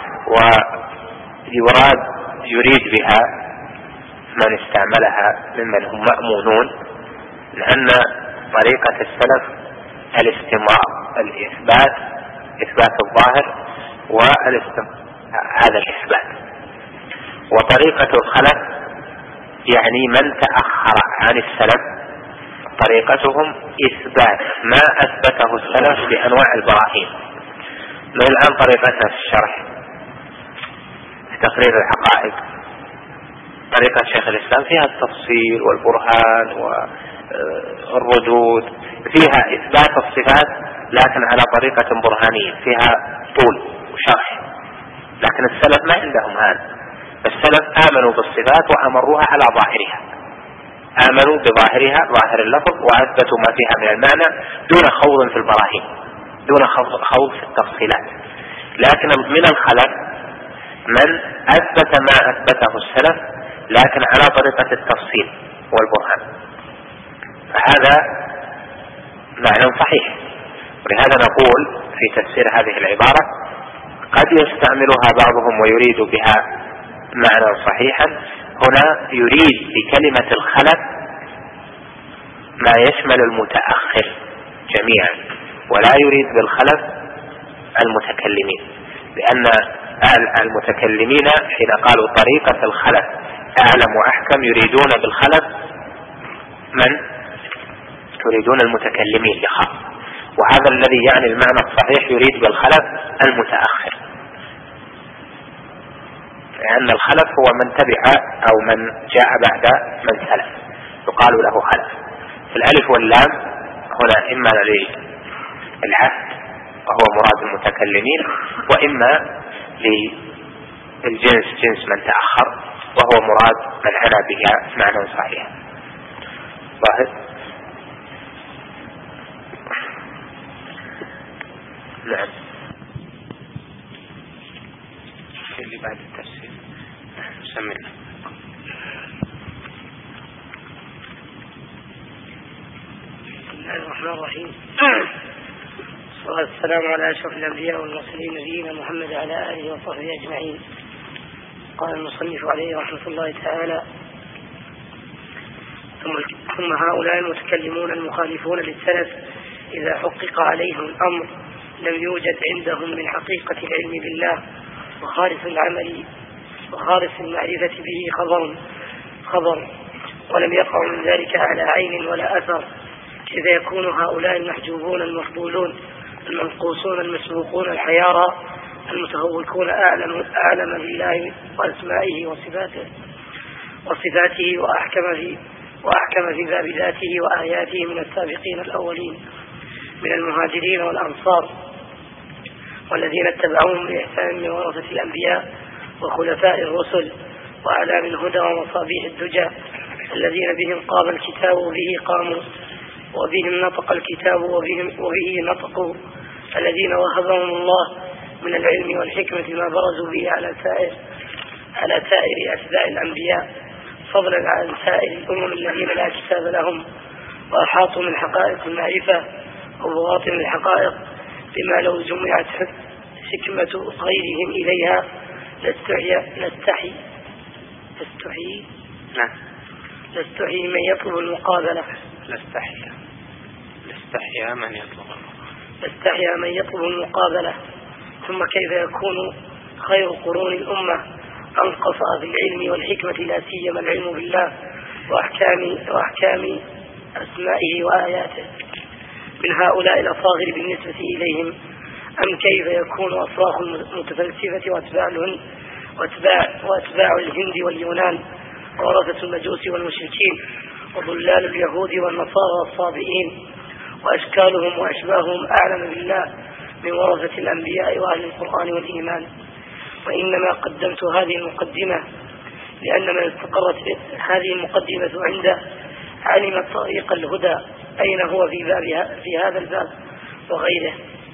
ويراد يريد بها من استعملها ممن هم مأمونون، لأن طريقة السلف الاستمرار الإثبات إثبات الظاهر والاستمرار هذا الإثبات، وطريقة الخلف يعني من تأخر عن السلف طريقتهم إثبات ما أثبته السلف بأنواع البراهين. من الآن طريقتنا في الشرح في تقرير الحقائق طريقة شيخ الإسلام فيها التفصيل والبرهان والردود، فيها إثبات الصفات لكن على طريقة برهانية فيها طول وشرح، لكن السلف ما عندهم هذا. السلف آمنوا بالصفات وأمروها على ظاهرها، آمنوا بظاهرها ظاهر اللفظ وأثبتوا ما فيها من المعنى دون خوض في البراهين دون خوض في التفصيلات. لكن من الخلف من أثبت ما أثبته السلف لكن على طريقة التفصيل والبرهان، فهذا معنى صحيح. ولهذا نقول في تفسير هذه العبارة قد يستعملها بعضهم ويريد بها معنى صحيحا، هنا يريد بكلمة الخلف ما يشمل المتأخر جميعا، ولا يريد بالخلف المتكلمين، لأن المتكلمين حين قالوا طريقة الخلف أعلم وأحكم يريدون بالخلف من يريدون المتكلمين لخاص، وهذا الذي يعني المعنى الصحيح يريد بالخلف المتأخر، لأن الخلف هو من تبع أو من جاء بعد من سلف يقال له خلف. في الألف واللام هنا إما للعهد وهو مراد المتكلمين، وإما للجنس جنس من تأخر وهو مراد من عنى بها معنى صحيح. ظاهر؟ نعم. اللي بعد التفسير سمعنا. بسم الله الرحمن الرحيم. والصلاة والسلام على أشرف الأنبياء والمرسلين نبينا محمد وعلى آله وصحبه أجمعين. قال المصنف عليه رحمة الله تعالى: ثم هؤلاء المتكلمون المخالفون للسلف إذا حقق عليهم الأمر لم يوجد عندهم من حقيقة العلم بالله وخالص العمل وخالص المعرفة به خبر خبر ولم يقع من ذلك على عين ولا أثر، إذا يكون هؤلاء المحجوبون المفضولون المنقوصون المسبوقون الحيارى المتهوكون أعلم, أعلم بالله وأسمائه وصفاته وصفاته وأحكم في وأحكم في باب ذاته وآياته من السابقين الأولين من المهاجرين والأنصار والذين اتبعوهم بإحسان من ورثة الأنبياء وخلفاء الرسل وأعلام الهدى ومصابيح الدجى الذين بهم قام الكتاب وبه قاموا وبهم نطق الكتاب وبهم وبه نطقوا، الذين وهبهم الله من العلم والحكمة ما برزوا به على سائر على سائر أتباع الأنبياء فضلا عن سائر الأمم الذين لا كتاب لهم وأحاطوا من حقائق المعرفة وبواطن الحقائق بما لو جمعت حكمة غيرهم إليها لاستحي لاستحي لاستحي نعم لاستحي من يطلب المقابلة لاستحيا لاستحيا من يطلب لاستحيا من يطلب المقابلة. ثم كيف يكون خير قرون الأمة أنقص في العلم والحكمة لا سيما العلم بالله وأحكام, وأحكام أسمائه وآياته من هؤلاء الأصاغر بالنسبة إليهم؟ أم كيف يكون أصراخ المتفلسفة وأتباع الهند وأتباع, وأتباع الهند واليونان ورثة المجوس والمشركين وضلال اليهود والنصارى والصابئين وأشكالهم وأشباههم أعلم بالله من ورثة الأنبياء وأهل القرآن والإيمان. وإنما قدمت هذه المقدمة لأن من استقرت هذه المقدمة عنده علم طريق الهدى أين هو في, بابها في هذا الباب وغيره،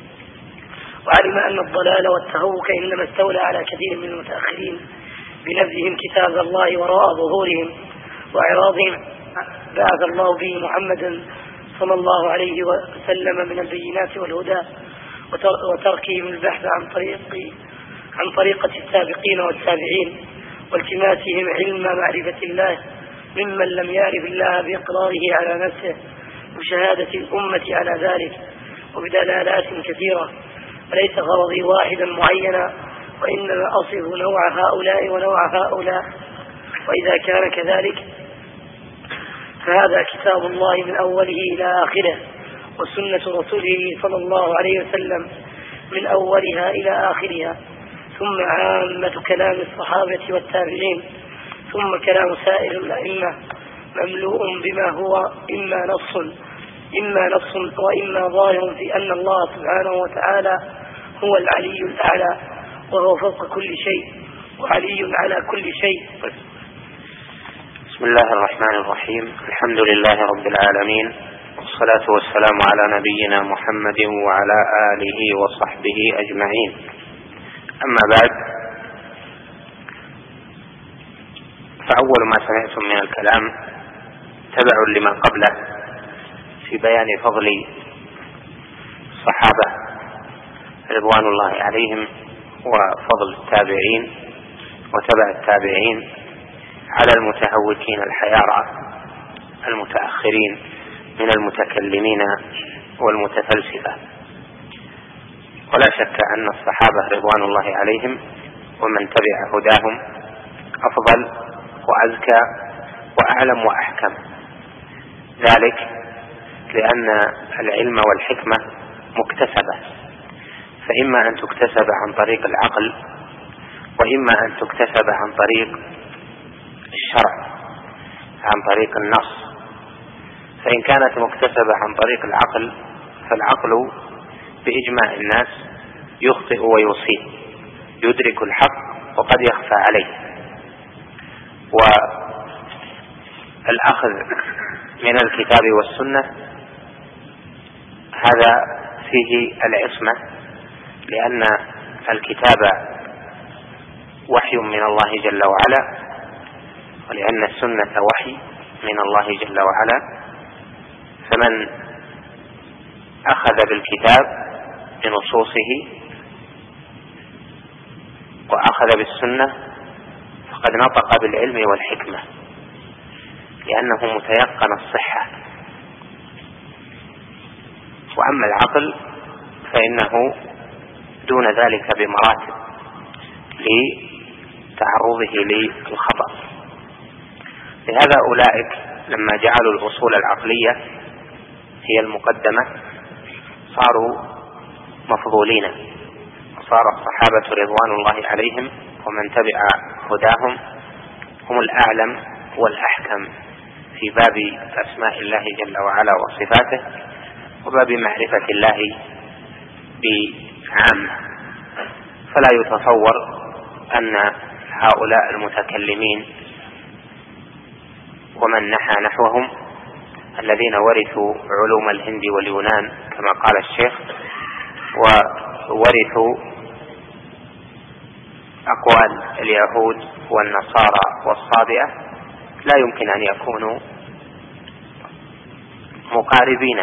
وعلم أن الضلال والتهوك إنما استولى على كثير من المتأخرين بنبذهم كتاب الله وراء ظهورهم وإعراضهم بعث الله به محمدا صلى الله عليه وسلم من البينات والهدى وتركهم البحث عن طريق عن طريقة السابقين والتابعين والتماسهم علم معرفة الله ممن لم يعرف الله بإقراره على نفسه وشهادة الأمة على ذلك وبدلالات كثيرة. وليس غرضي واحدا معينا وإنما أصف نوع هؤلاء ونوع هؤلاء. وإذا كان كذلك فهذا كتاب الله من أوله إلى آخره وسنة رسوله صلى الله عليه وسلم من أولها إلى آخرها، ثم عامة كلام الصحابة والتابعين، ثم كلام سائر الأئمة مملوء بما هو إما نص إما نص وإما ظاهر في أن الله سبحانه وتعالى هو العلي الأعلى وهو فوق كل شيء وعلي على كل شيء. بسم الله الرحمن الرحيم. الحمد لله رب العالمين، والصلاة والسلام على نبينا محمد وعلى آله وصحبه أجمعين. أما بعد، فأول ما سمعتم من الكلام تبع لما قبله في بيان فضل الصحابة رضوان الله عليهم وفضل التابعين وتبع التابعين على المتهوكين الحيارى المتأخرين من المتكلمين والمتفلسفة. ولا شك أن الصحابة رضوان الله عليهم ومن تبع هداهم أفضل وأزكى وأعلم وأحكم، ذلك لأن العلم والحكمة مكتسبة، فإما أن تكتسب عن طريق العقل وإما أن تكتسب عن طريق الشرع عن طريق النص. فإن كانت مكتسبة عن طريق العقل فالعقل بإجماع الناس يخطئ ويصيب، يدرك الحق وقد يخفى عليه. والأخذ من الكتاب والسنة هذا فيه العصمة، لأن الكتاب وحي من الله جل وعلا، ولأن السنة وحي من الله جل وعلا. فمن أخذ بالكتاب بنصوصه وأخذ بالسنة فقد نطق بالعلم والحكمة، لأنه متيقن الصحة. وأما العقل فإنه دون ذلك بمراتب لتعرضه للخطأ. لهذا أولئك لما جعلوا الأصول العقلية هي المقدمة صاروا مفضولين، وصار الصحابة رضوان الله عليهم ومن تبع هداهم هم الأعلم والأحكم في باب أسماء الله جل وعلا وصفاته وباب معرفة الله بعامة. فلا يتصور أن هؤلاء المتكلمين ومن نحى نحوهم الذين ورثوا علوم الهند واليونان كما قال الشيخ وورثوا أقوال اليهود والنصارى والصابئة، لا يمكن أن يكونوا مقاربين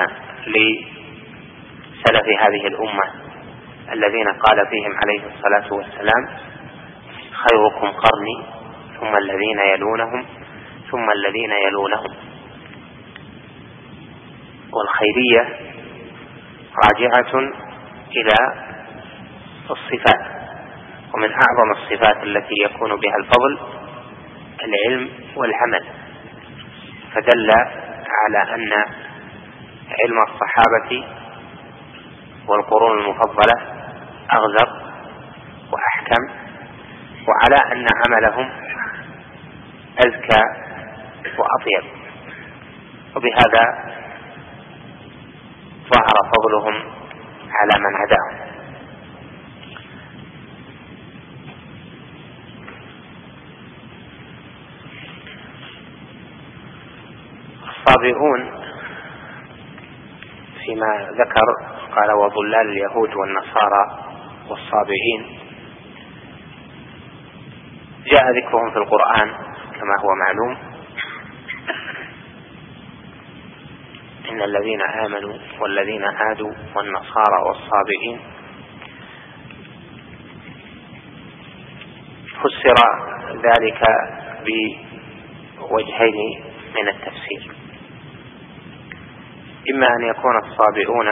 لسلف هذه الأمة الذين قال فيهم عليه الصلاة والسلام: خيركم قرني ثم الذين يلونهم ثم الذين يلونهم. والخيرية راجعة إلى الصفات، ومن أعظم الصفات التي يكون بها الفضل العلم والعمل، فدل على أن علم الصحابة والقرون المفضلة أغزر وأحكم، وعلى أن عملهم أزكى وأطيب، وبهذا ظهر فضلهم على من عداهم. الصابئون فيما ذكر قال: وضلال اليهود والنصارى والصابئين، جاء ذكرهم في القرآن كما هو معلوم: إن الذين آمنوا والذين هادوا والنصارى والصابئين. فسر ذلك بوجهين من التفسير: إما أن يكون الصابئون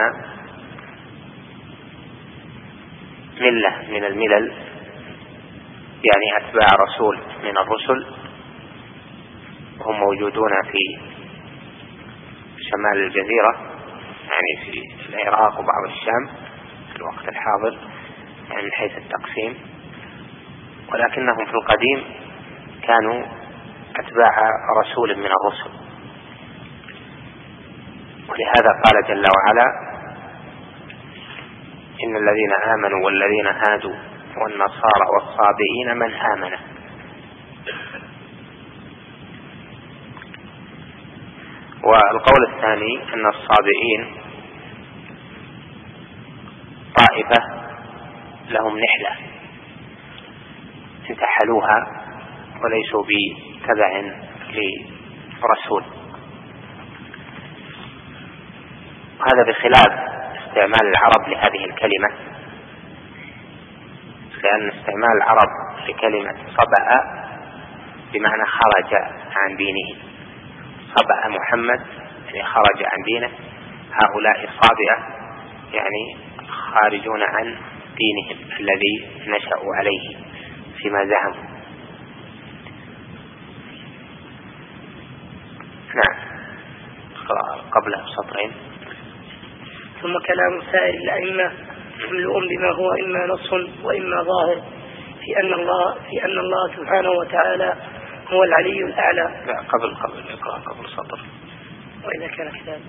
ملة من الملل، يعني أتباع رسول من الرسل، وهم موجودون في شمال الجزيرة، يعني في العراق وبعض الشام في الوقت الحاضر، يعني من حيث التقسيم، ولكنهم في القديم كانوا أتباع رسول من الرسل. ولهذا قال جل وعلا: إن الذين آمنوا والذين هادوا والنصارى والصابئين من آمن. والقول الثاني أن الصابئين طائفة لهم نحلة انتحلوها وليسوا بتبع لرسول، وهذا بخلاف استعمال العرب لهذه الكلمة، لأن استعمال العرب لكلمة صبأ بمعنى خرج عن دينه. صبأ محمد يعني خرج عن دينه، هؤلاء صابئة يعني خارجون عن دينهم الذي نشأوا عليه فيما زعموا. نعم. قبله سطرين: ثم كلام سائر الأئمة مملوء بما هو إما نص وإما ظاهر في أن الله في أن الله سبحانه وتعالى هو العلي الأعلى. لا قبل قبل اقرأ قبل سطر. وإذا كان كذلك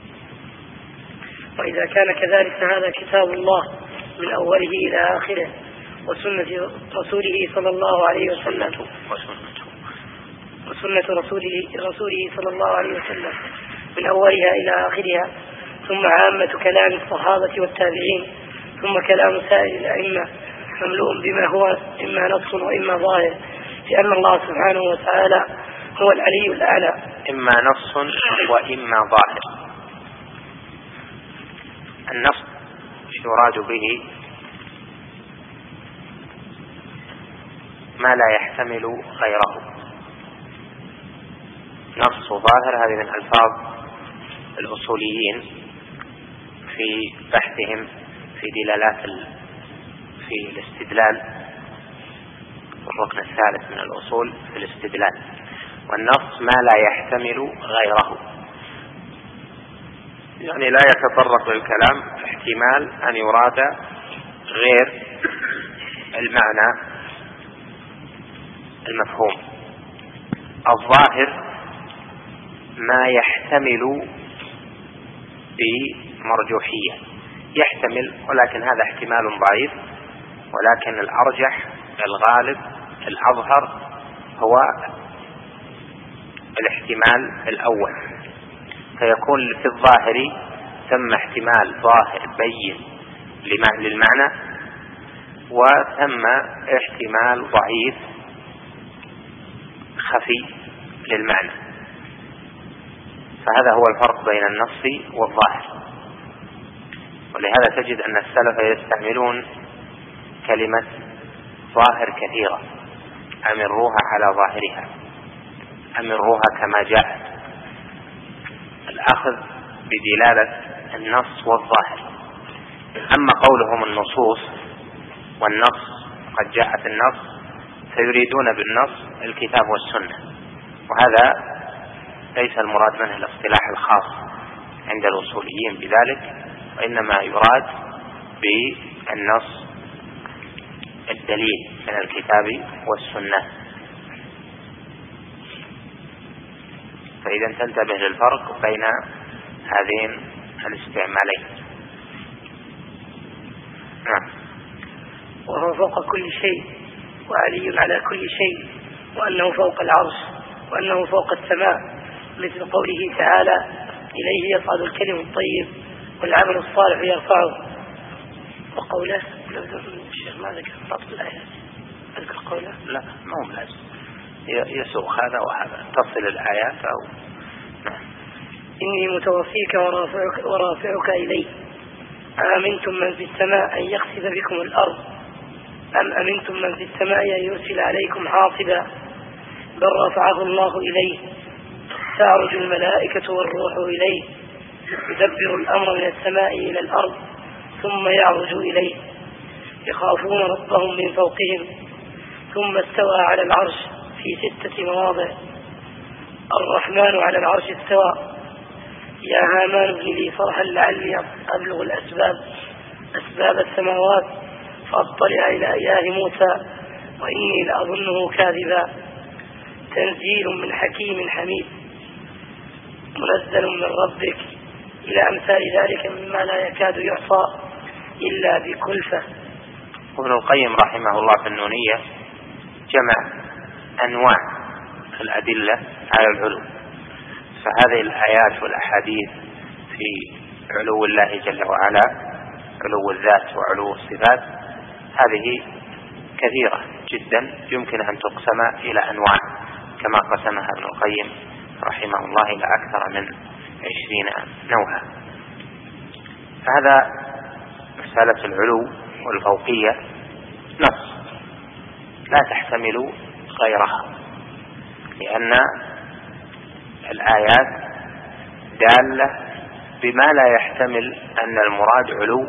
وإذا كان كذلك فهذا كتاب الله من أوله إلى آخره، وسنة رسوله صلى الله عليه وسلم وسنة رسوله رسوله صلى الله عليه وسلم من أولها إلى آخرها، ثم عامة كلام الصحابة والتابعين، ثم كلام سائر الأئمة مملوء بما هو إما نص وإما ظاهر في أن الله سبحانه وتعالى هو العلي الأعلى. إما نص وإما ظاهر. النص يراد به ما لا يحتمل غيره. نص ظاهر هذه من ألفاظ الأصوليين في بحثهم في دلالات في الاستدلال، الركن الثالث من الأصول في الاستدلال. والنص ما لا يحتمل غيره، يعني لا يتطرق للكلام احتمال أن يراد غير المعنى المفهوم. الظاهر ما يحتمل بمرجوحية، يحتمل ولكن هذا احتمال ضعيف، ولكن الأرجح الغالب الأظهر هو الاحتمال الأول، فيكون في الظاهر ثم احتمال ظاهر بين للمعنى، وثم احتمال ضعيف خفي للمعنى. فهذا هو الفرق بين النص والظاهر. ولهذا تجد أن السلف يستعملون كلمة ظاهر كثيرة: أمروها على ظاهرها، أمروها كما جاءت، الأخذ بدلالة النص والظاهر. أما قولهم النصوص والنص قد جاءت النص، فيريدون بالنص الكتاب والسنة، وهذا ليس المراد منه الاصطلاح الخاص عند الأصوليين بذلك، وإنما يراد بالنص الدليل من الكتاب والسنة. فإذا تنتبه للفرق بين هذين الاستعمالين. نعم. وهو فوق كل شيء، وعلي على كل شيء، وأنه فوق العرش، وأنه فوق السماء، مثل قوله تعالى: إليه يصعد الكلم الطيب والعمل الصالح يرفعه. وقوله الشيخ ما ذكر ربط الآيات، أذكر قوله لا ما هو لازم يسوق هذا وهذا، تصل الآيات أو نعم. إني متوفيك ورافعك, ورافعك إلي، أأمنتم من في السماء أن يخسف بكم الأرض أم أمنتم من في السماء أن يرسل عليكم حاصبا بل رفعه الله إليه، تعرج الملائكة والروح إليه، يدبر الأمر من السماء إلى الأرض ثم يعرج إليه، يخافون ربهم من فوقهم، ثم استوى على العرش في ستة مواضع، الرحمن على العرش استوى، يا هامان ابن لي صرحا لعلي أبلغ الأسباب أسباب السماوات فأطلع إلى إله موسى وإني لأظنه كاذبا، تنزيل من حكيم حميد، منزل من ربك، إلى أمثال ذلك مما لا يكاد يحصى إلا بكلفة. ابن القيم رحمه الله في النونية جمع أنواع الأدلة على العلو، فهذه الآيات والأحاديث في علو الله جل وعلا، علو الذات وعلو الصفات، هذه كثيرة جدا يمكن أن تقسم إلى أنواع كما قسمها ابن القيم رحمه الله إلى أكثر من عشرين نوعا. فهذا مسألة العلو والفوقية نص لا تحتمل غيرها، لأن الآيات دالة بما لا يحتمل أن المراد علو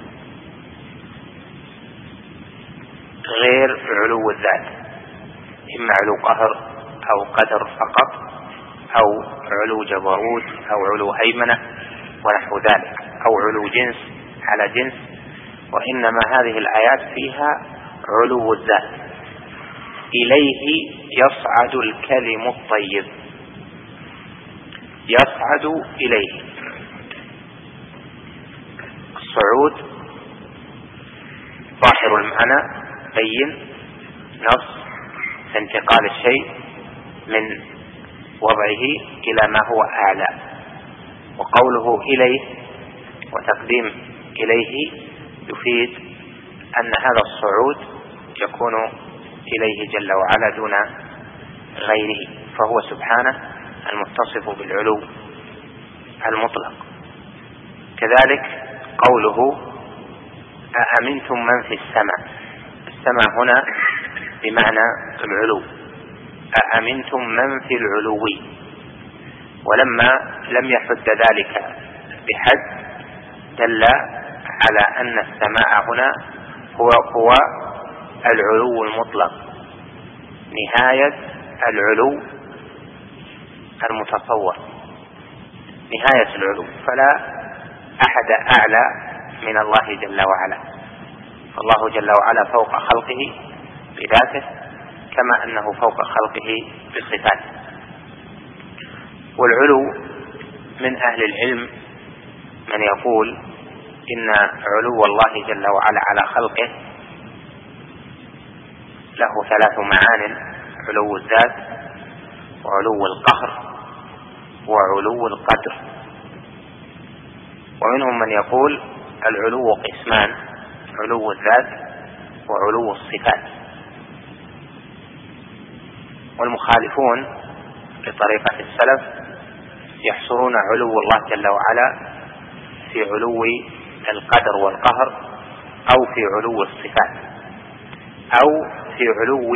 غير علو الذات، إما علو قهر أو قدر فقط، أو علو جبروت أو علو هيمنة ونحو ذلك، أو علو جنس على جنس، وإنما هذه الآيات فيها علو الذات. إليه يصعد الكلم الطيب، يصعد إليه، الصعود ظاهر المعنى بين نص في انتقال الشيء من وضعه إلى ما هو أعلى، وقوله إليه وتقديم إليه يفيد أن هذا الصعود يكون إليه جل وعلا دون غيره، فهو سبحانه المتصف بالعلو المطلق. كذلك قوله أأمنتم من في السماء، السماء هنا بمعنى العلو، أأمنتم من في العلو، ولما لم يحد ذلك بحد دل على أن السماء هنا هو هو العلو المطلق، نهاية العلو المتصور، نهاية العلو، فلا أحد أعلى من الله جل وعلا، فالله جل وعلا فوق خلقه بذاته كما أنه فوق خلقه بصفاته. والعلو من أهل العلم من يقول إن علو الله جل وعلا على خلقه له ثلاث معان: علو الذات وعلو القهر وعلو القدر. ومنهم من يقول العلو قسمان: علو الذات وعلو الصفات. والمخالفون لطريقة السلف يحصرون علو الله جل وعلا في علو القدر والقهر أو في علو الصفات أو في علو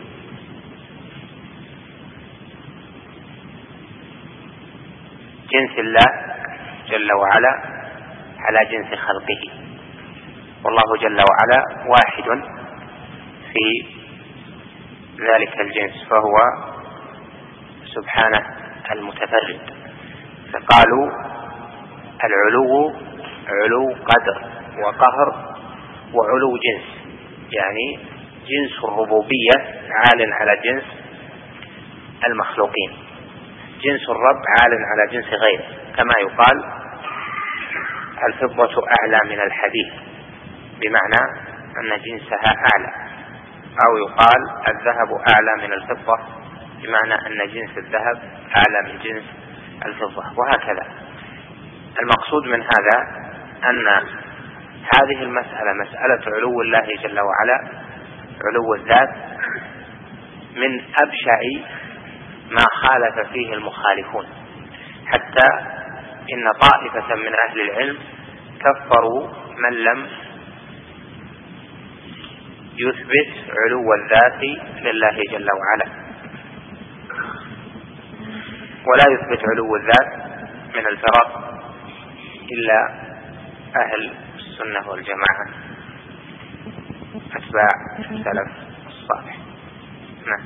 جنس الله جل وعلا على جنس خلقه، والله جل وعلا واحد في ذلك الجنس فهو سبحانه المتفرد. فقالوا العلو علو قدر وقهر وعلو جنس، يعني جنس الربوبية عال على جنس المخلوقين، جنس الرب عال على جنس غيره، كما يقال الفضة أعلى من الحديد بمعنى أن جنسها أعلى، أو يقال الذهب أعلى من الفضة بمعنى أن جنس الذهب أعلى من جنس الفضة، وهكذا. المقصود من هذا أن هذه المسألة مسألة علو الله جل وعلا علو الذات من أبشع ما خالف فيه المخالفون، حتى إن طائفة من أهل العلم كفروا من لم يثبت علو الذات لله جل وعلا، ولا يثبت علو الذات من الفرق إلا أهل السنة والجماعة أتباع السلف الصالح. نعم.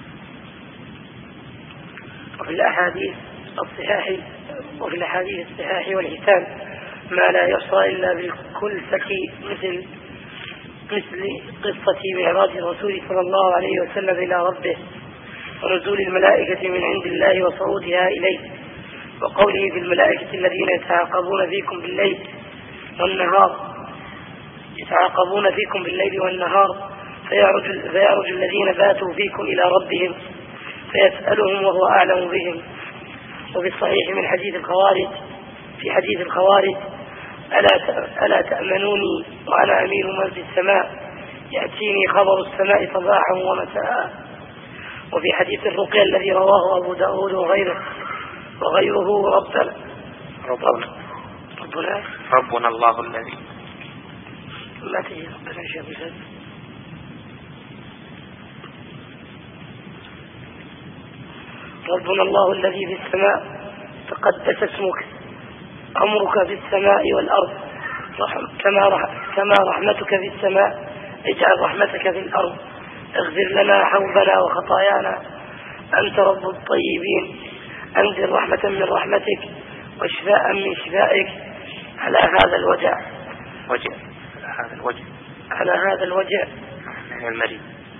وفي الأحاديث الصحاح وفي الأحاديث الصحاح والحسان ما لا يحصى إلا بالكلفة، مثل مثل قصة معراج الرسول صلى الله عليه وسلم إلى ربه، ونزول الملائكة من عند الله وصعودها إليه، وقوله في الملائكة الذين يتعاقبون فيكم بالليل والنهار يتعاقبون فيكم بالليل والنهار فيعرج, فيعرج الذين باتوا فيكم إلى ربهم فيسألهم وهو أعلم بهم. وفي الصحيح من حديث الخوارج في حديث الخوارج ألا, ألا تأمنوني وأنا أمير من في السماء يأتيني خبر السماء صباحا ومساء. وفي حديث الرقية الذي رواه أبو داود وغيره وغيره ربنا ربنا ربنا, ربنا الله الذي لا تجي ربنا شيء ربنا الله الذي في السماء تقدس اسمك، أمرك في السماء والأرض، رحم كما, رح كما رحمتك في السماء اجعل رحمتك في الأرض، اغفر لنا حوبنا وخطايانا، أنت رب الطيبين، أنزل رحمة من رحمتك وشفاء من شفائك على هذا الوجع وجع هذا الوجع على هذا الوجع المريض.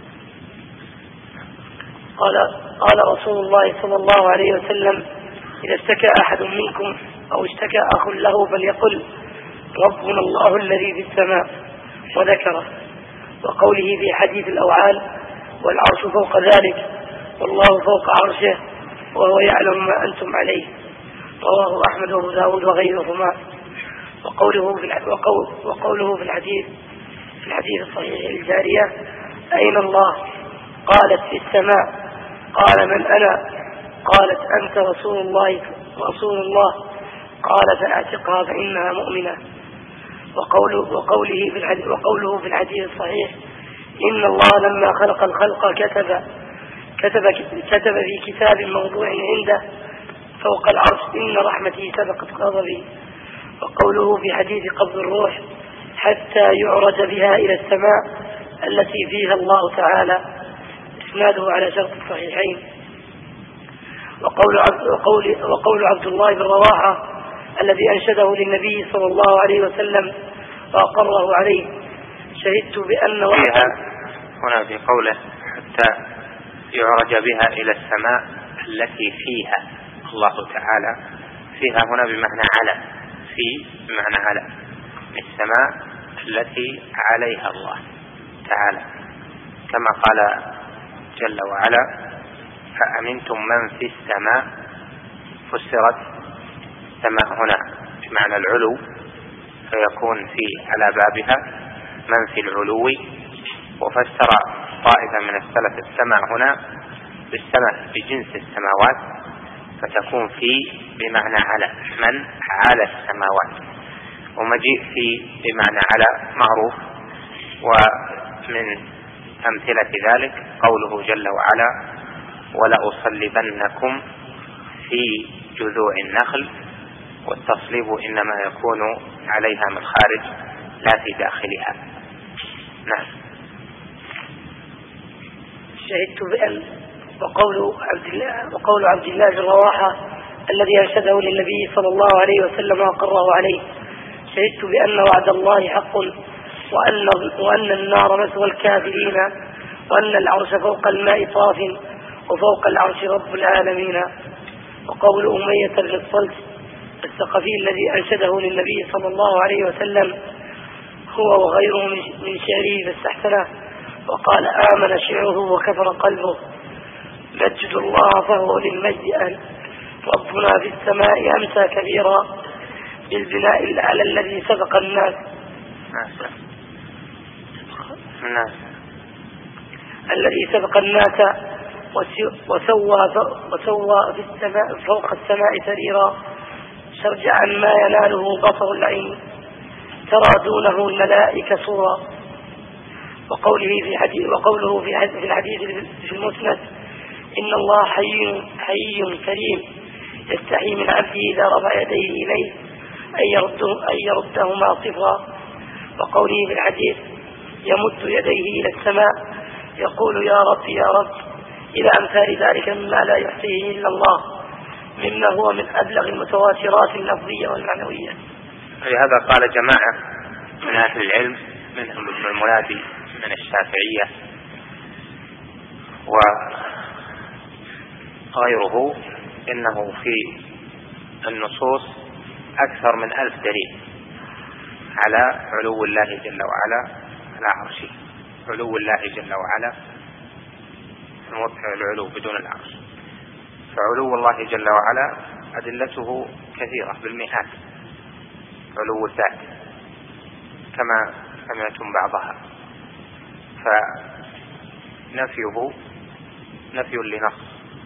قال قال رسول الله صلى الله عليه وسلم إذا اشتكى أحد منكم أو اشتكى أخ له فليقل ربنا الله الذي في السماء وذكره، وقوله في حديث الأوعال والعرش فوق ذلك والله فوق عرشه وهو يعلم ما أنتم عليه، رواه أحمد وأبو داود وغيرهما. وقوله في وقول وقوله في الحديث في الحديث الصحيح الجارية أين الله؟ قالت في السماء. قال من أنا؟ قالت أنت رسول الله رسول الله. قال فأعتقها فإنها مؤمنة. وقوله وقوله في الحديث وقوله في الحديث الصحيح إن الله لما خلق الخلق كتب كتب كتب في كتاب موضوع عنده فوق العرش إن رحمتي سبقت غضبي. وقوله في حديث قبض الروح حتى يعرج بها إلى السماء التي فيها الله تعالى، اسناده على شرط الصحيحين. وقول عبد, وقول, وقول عبد الله بن رواحة الذي أنشده للنبي صلى الله عليه وسلم وأقره عليه شهدت بأن وحدا هنا في قوله حتى يعرج بها إلى السماء التي فيها الله تعالى، فيها هنا بمعنى على، في بمعنى على، السماء التي عليها الله تعالى، كما قال جل وعلا فأمنتم من في السماء. فسرت السماء هنا بمعنى العلو فيكون في على بابها من في العلو، وفسر طائفة من السلف السماء هنا بالسماء بجنس السماوات فتكون في بمعنى على، من على السماوات. ومجيء في بمعنى على معروف. ومن أمثلة ذلك قوله جل وعلا ولأصلبنكم في جذوع النخل، والتصليب إنما يكون عليها من خارج لا في داخلها. نعم. شهدت بأن وقول عبد الله وقول عبد الله بن رواحة الذي أرشده للنبي صلى الله عليه وسلم وقره عليه: شهدت بأن وعد الله حق، وأن, وأن النار مثوى الكافرين، وأن العرش فوق الماء طاف، وفوق العرش رب العالمين. وقول أمية بن الصلت الثقفي الذي أرشده للنبي صلى الله عليه وسلم هو وغيره من شعره فاستحسنه وقال: آمن شعره وكفر قلبه، مجد الله فهو للمجد أهل، ربنا في السماء أمسى كبيرا بالبناء الأعلى الذي سبق الناس الناس الذي سبق الناس وسوى وسوى في السماء فوق السماء سريرا شرجعا ما يناله بصر العين، ترى دونه الملائكة صورا. وقوله في حديث وقوله في الحديث في المسند: إن الله حي حي كريم يستحي من عبده إذا رفع يديه إليه أن يرده أن يردهما صفرا. وقوله في الحديث: يمد يديه إلى السماء يقول يا رب يا رب، إلى أمثال ذلك مما لا يحصيه إلا الله، مما هو من أبلغ المتواترات اللفظية والمعنوية. لهذا قال جماعة من أهل العلم منهم ابن المنادي من الشافعية وغيره إنه في النصوص أكثر من ألف دليل على علو الله جل وعلا على عرشه، علو الله جل وعلا موضع العلو بدون العرش. فعلو الله جل وعلا أدلته كثيرة بالمئات، علو الذات كما سمعتم بعضها، فنفيه نفي لنص.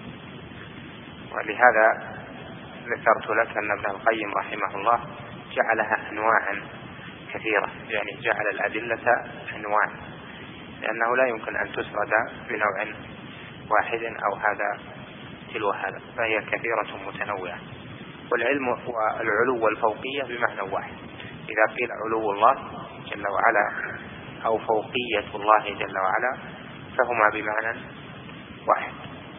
ولهذا ذكرت لك أن ابن القيم رحمه الله جعلها أنواعا كثيرة، يعني جعل الأدلة أنواع، لأنه لا يمكن أن تسرد بنوع واحد أو هذا تلو هذا، فهي كثيرة متنوعة. والعلم والعلو والفوقية بمعنى واحد. إذا قيل علو الله جل وعلا أو فوقية الله جل وعلا فهما بمعنى واحد.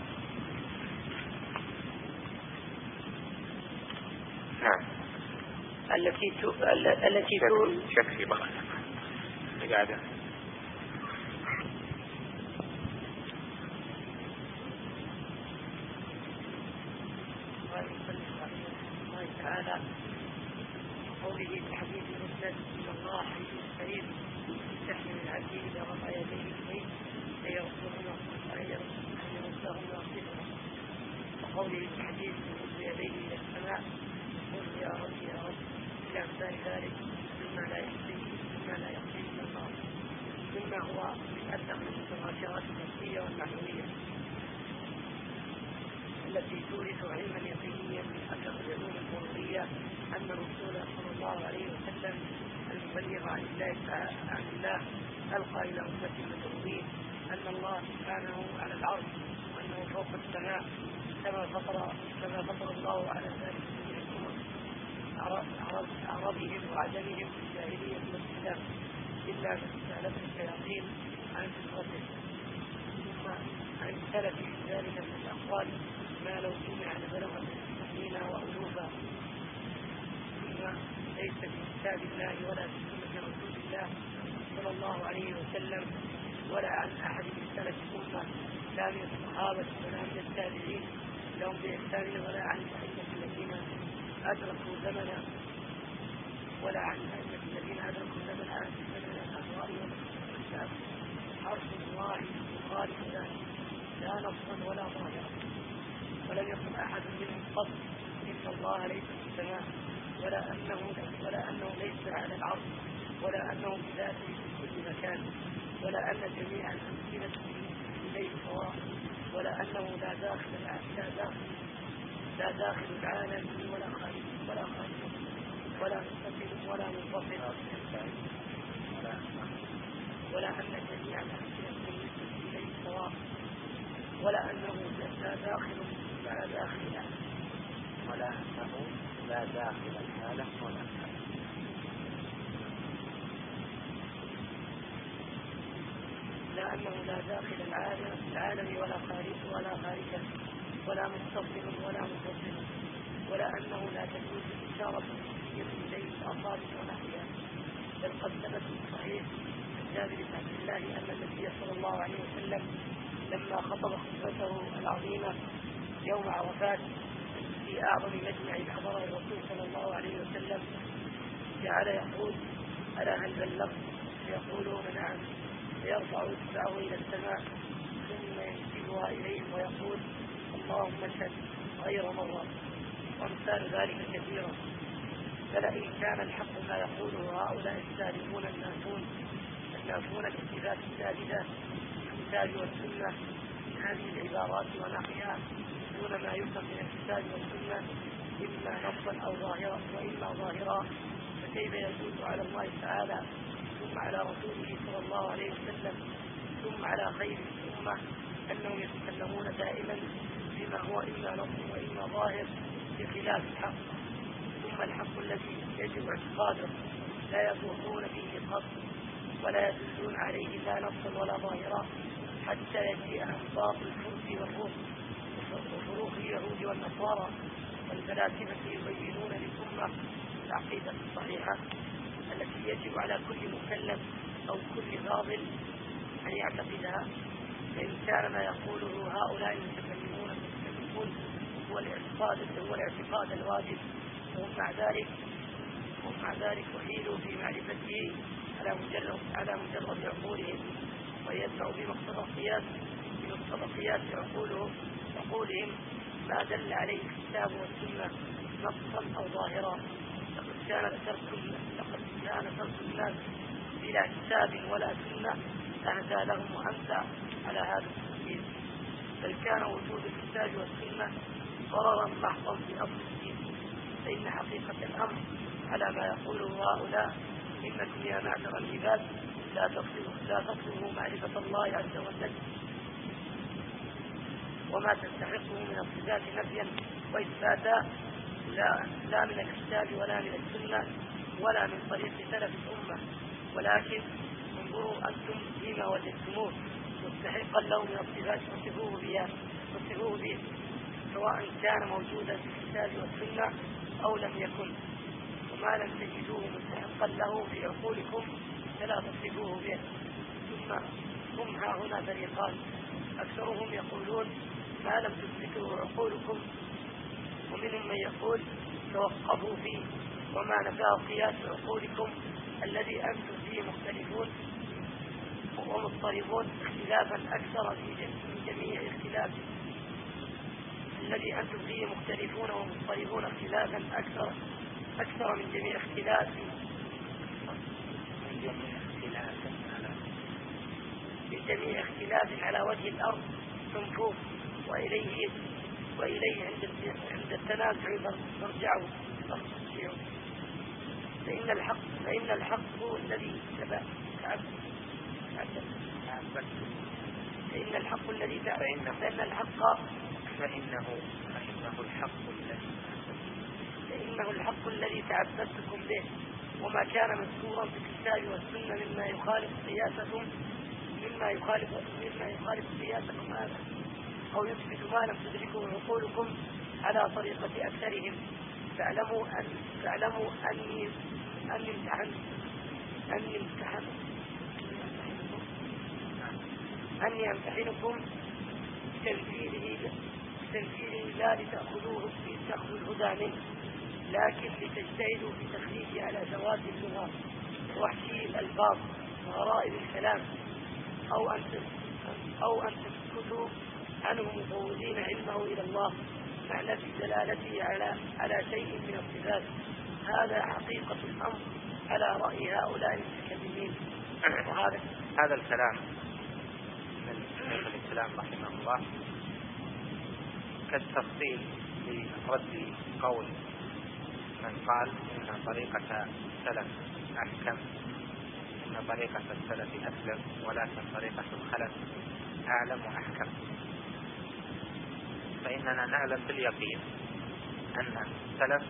نعم. التي ت... التي تقول شكفي بغلق قاعدة. تعالى قوله في حديث المسند: إن الله حي كريم يستحي من عبده إذا رفع يديه إليه أن يردهما صفرا. وقوله في حديث: يمد يديه إلى السماء يقول يا رب يا رب، إلى أمثال ذلك مما لا يحصيه مما لا يحصيه إلا الله، مما هو من أبلغ المتواترات اللفظية والمعنوية التي تورث علما يقينيا من أبلغ العلوم الضرورية أن الرسول صلى الله عليه وسلم المبلغ عن الله عن الله ألقى إلى أمة المدعوين أن الله سبحانه على العرش وأنه فوق السماء كما فطر كما فطر الله على ذلك من الأمم أعرابهم وعجمهم في الجاهلية والإسلام، إلا من سألته الشياطين عن فطرته، ثم عن سلف ذلك من الأقوال ما لو سمع لبلغ المسلمين وألوفا، فيما ليس في كتاب الله ولا في سنة رسول الله صلى الله عليه وسلم ولا عن أحد من سلف الأمة، لا من الصحابة ولا من التابعين لهم بإحسان، ولا عن الأئمة الذين أدركوا زمنا ولا عن الأئمة الذين أدركوا زمن أهل زمن الأهواء والكتاب. عرش الله يخالف ذلك لا نصا ولا ظاهرا، ولم يقل أحد منهم قط إن الله ليس في السماء، ولا أنه ولا أنه ليس على العرش، ولا أنه بذاته في كل مكان، ولا أن جميع الأمثلة إليه سواء، ولا أنه لا داخل لا داخل لا داخل العالم ولا خارج ولا خارج ولا متصل ولا منفصل ولا أن جميع الأمثلة إليه سواء ولا أنه لا داخل ولا داخل ولا أنه لا داخل العالم ولا خارج لا أنه لا داخل العالم العالم ولا خارج ولا خارجه ولا متصل ولا منفصل ولا أنه لا تجوز الإشارة إليه الأصابع ونحوها بل قد ثبت في صحيح جابر بن عبد الله أن النبي صلى الله عليه وسلم لما خطب خطبته العظيمة يوم عرفات في أعظم مجمع حضره الرسول صلى الله عليه وسلم جعل يقول ألا هل بلغت؟ فيقولون نعم، فيرفع إصبعه إلى السماء ثم ينسبها إليهم ويقول اللهم اشهد غير مرة، وامثال ذلك كثيرا. فلئن كان الحق ما يقوله هؤلاء السالمون الناسون الناسون الاثبات الثابتة في الكتاب والسنة من هذه العبارات ونحوها دون ما يفهم من الكتاب والسنة إما نصا أو ظاهرا وإما ظاهرا، فكيف يجوز على الله تعالى ثم على رسوله صلى الله عليه وسلم ثم على خير الأمة أنهم يتكلمون دائما بما هو إما نص وإما ظاهر بخلاف الحق، ثم الحق الذي يجب اعتقاده لا يطوفون فيه قط ولا يدلون عليه لا نصا ولا ظاهرا حتى يجيء أنباط الفرس والروم وفروخ اليهود والنصارى والفلاسفة يبينون للأمة العقيدة الصحيحة التي يجب على كل مكلف أو كل فاضل أن يعتقدها. فإن كان ما يقوله هؤلاء المتكلمون المتكلمون هو الاعتقاد هو الاعتقاد الواجب، وهم مع ذلك وهم مع ذلك أحيلوا في معرفته على مجرد على مجرد عقولهم، ويدفعوا بمقتضى القياس بمقتضى القياس عقولهم عقولهم ما دل عليه الكتاب والسنة نصا أو ظاهرا. لقد كان ترك لقد كان ترك الناس بلا كتاب ولا سنة أهدى لهم وأمتع على هذا التفكير، بل كان وجود الكتاب والسنة ضررا محضا في أصل الدين. فإن حقيقة الأمر على ما يقوله هؤلاء إنكم يا معشر العباد لا تطلبوا لا تطلبوا معرفة الله عز وجل وما تستحقه من الصفات نفيا وإثباتا لا, لا من الكتاب ولا من السنة ولا من طريق سلف الأمة، ولكن انظروا أنتم فيما وجدتموه مستحقا له من الصفات وصفوه بها وصفوه به سواء كان موجودا في الكتاب والسنة أو لم يكن، وما لم تجدوه مستحقا له في عقولكم فلا تصفوه به. ثم هم ها هنا فريقان، أكثرهم يقولون ما لم تثبته عقولكم، ومنهم من يقول توقفوا فيه وما نفاه قياس عقولكم الذي أنتم فيه مختلفون ومضطربون اختلافا أكثر من جميع اختلاف الذي أنتم فيه مختلفون ومضطربون اختلافا أكثر أكثر من جميع اختلاف من جميع اختلاف على من جميع اختلاف على وجه الأرض منفوخ، وإليه وإليه عند عند التنازع نرجعوا فإن الحق فإن الحق هو الذي تعبد فإن الحق الذي فإن فإن الحق فإنه فإنه الحق الذي فإنه الحق الذي تعبدتكم به، وما كان مذكورا في الكتاب والسنة مما يخالف قياسكم مما يخالف مما يخالف قياسكم هذا أو يثبت ما لم تدركه عقولكم على طريقة أكثرهم، فاعلموا أن فاعلموا أني أني امتحن أني امتحن أني أمتحنكم بتنزيله بتنزيله لا لتأخذوه لتأخذوا الهدى منه، لكن لتجتهدوا في تخريجه على زوات اللغة ووحشي الألفاظ وغرائب الكلام، أو أن أو أن تسكتوا عنه مفوضين علمه إلى الله مع نفي دلالته على على شيء من الصفات. هذا حقيقة الأمر على رأي هؤلاء المتكلمين. وهذا هذا الكلام من شيخ الإسلام رحمه الله كالتفصيل في رد قول من قال إن طريقة السلف أحكم، إن طريقة السلف أسلم، ولكن طريقة الخلف أعلم وأحكم. فإننا نعلم باليقين أن السلف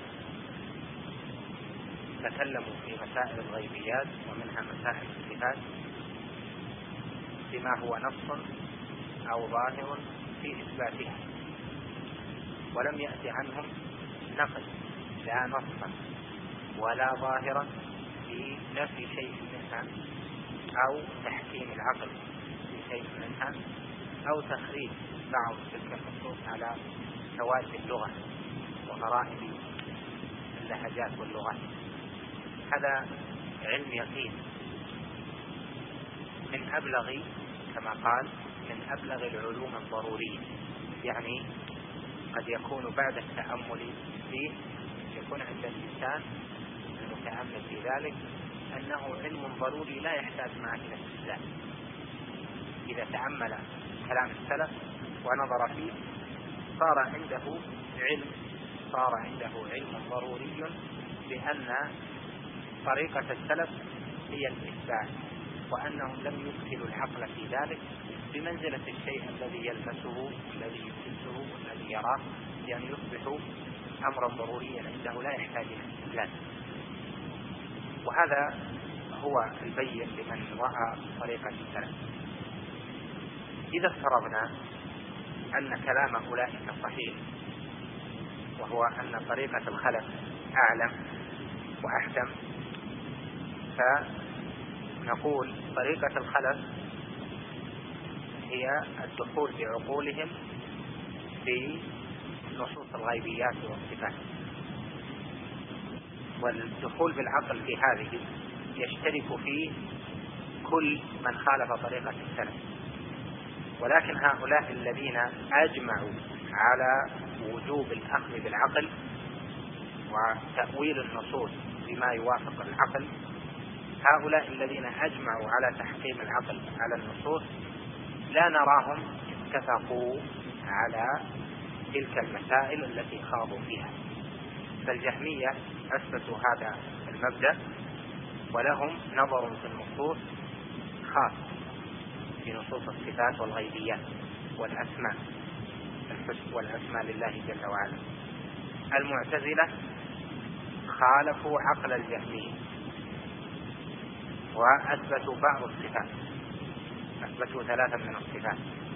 تكلموا في مسائل الغيبيات ومنها مسائل الصفات بما هو نص أو ظاهر في إثباتها، ولم يأتي عنهم نقل لا نصا ولا ظاهرا في نفي شيء منها أو تحكيم العقل في شيء منها أو تخريج بعض تلك النصوص على شواذ اللغة وغرائب اللهجات واللغات. هذا علم يقين من أبلغ، كما قال، من أبلغ العلوم الضرورية. يعني قد يكون بعد التأمل فيه يكون عند الإنسان المتأمل في ذلك أنه علم ضروري لا يحتاج معه إلى استدلال. إذا تأمل كلام السلف ونظر فيه صار عنده علم صار عنده علم ضروري بأن طريقة السلف هي الإثبات، وأنهم لم يدخلوا العقل في ذلك بمنزلة الشيء الذي يلمسه الذي يحسه الذي يراه، يعني يصبح أمرا ضروريا عنده لا يحتاج إلى استدلال. وهذا هو البين لمن رأى طريقة السلف. إذا افترضنا أن كلام أولئك صحيح، وهو أن طريقة الخلف أعلم وأحكم، فنقول طريقة الخلف هي الدخول بعقولهم في نصوص الغيبيات والصفات. والدخول بالعقل في هذه يشترك فيه كل من خالف طريقة السلف، ولكن هؤلاء الذين أجمعوا على وجوب الأخذ بالعقل وتأويل النصوص بما يوافق العقل، هؤلاء الذين أجمعوا على تحكيم العقل على النصوص لا نراهم اتفقوا على تلك المسائل التي خاضوا فيها. فالجهمية أثبتوا هذا المبدأ ولهم نظر في النصوص خاص في نصوص الصفات والغيبيات والأسماء الحسن والأسماء لله جل وعلا. المعتزلة خالفوا عقل الجهمية وأثبتوا بعض الصفات، أثبتوا ثلاثا من الصفات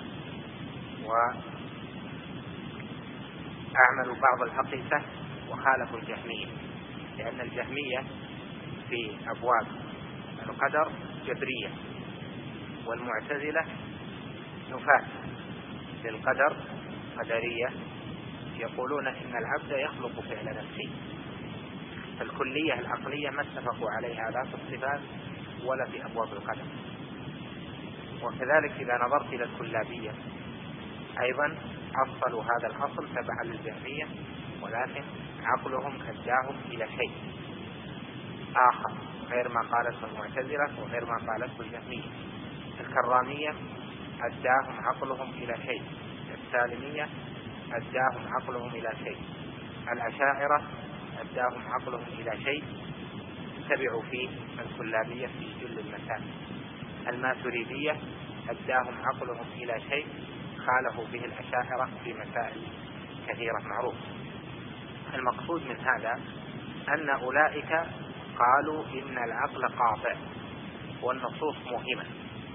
وأعملوا بعض الحقيقة وخالفوا الجهمية، لأن الجهمية في أبواب القدر جبرية، والمعتزلة نفاة للقدر قدرية، يقولون إن العبد يخلق فعل نفسه. فالكلية العقلية ما اتفقوا عليها لا في الصفات ولا في أبواب القدر. وكذلك إذا نظرت إلى الكلابية أيضا أصلوا هذا الأصل تبعا للجهمية، ولكن عقلهم أداهم إلى شيء آخر غير ما قالته المعتزلة وغير ما قالته الجهمية. الكرامية أداهم عقلهم إلى شيء، السالمية أداهم عقلهم إلى شيء، الأشاعرة أداهم عقلهم إلى شيء تبعوا فيه الكلابية في جل المسائل. الماتريدية أداهم عقلهم إلى شيء خالفوا به الأشاعرة في مسائل كثيرة معروفة. المقصود من هذا أن أولئك قالوا إن العقل قاطع والنصوص موهمة.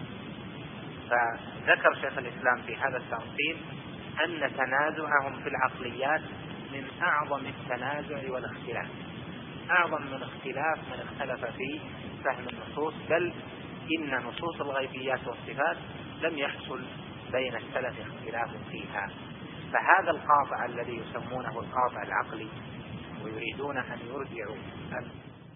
فذكر شيخ الإسلام في هذا التفصيل أن تنازعهم في العقليات من أعظم التنازع والاختلاف، أعظم من اختلاف من اختلف في فهم النصوص، بل إن نصوص الغيبيات والصفات لم يحصل بين السلف اختلاف فيها. فهذا القاطع الذي يسمونه القاطع العقلي ويريدون أن يرجعوا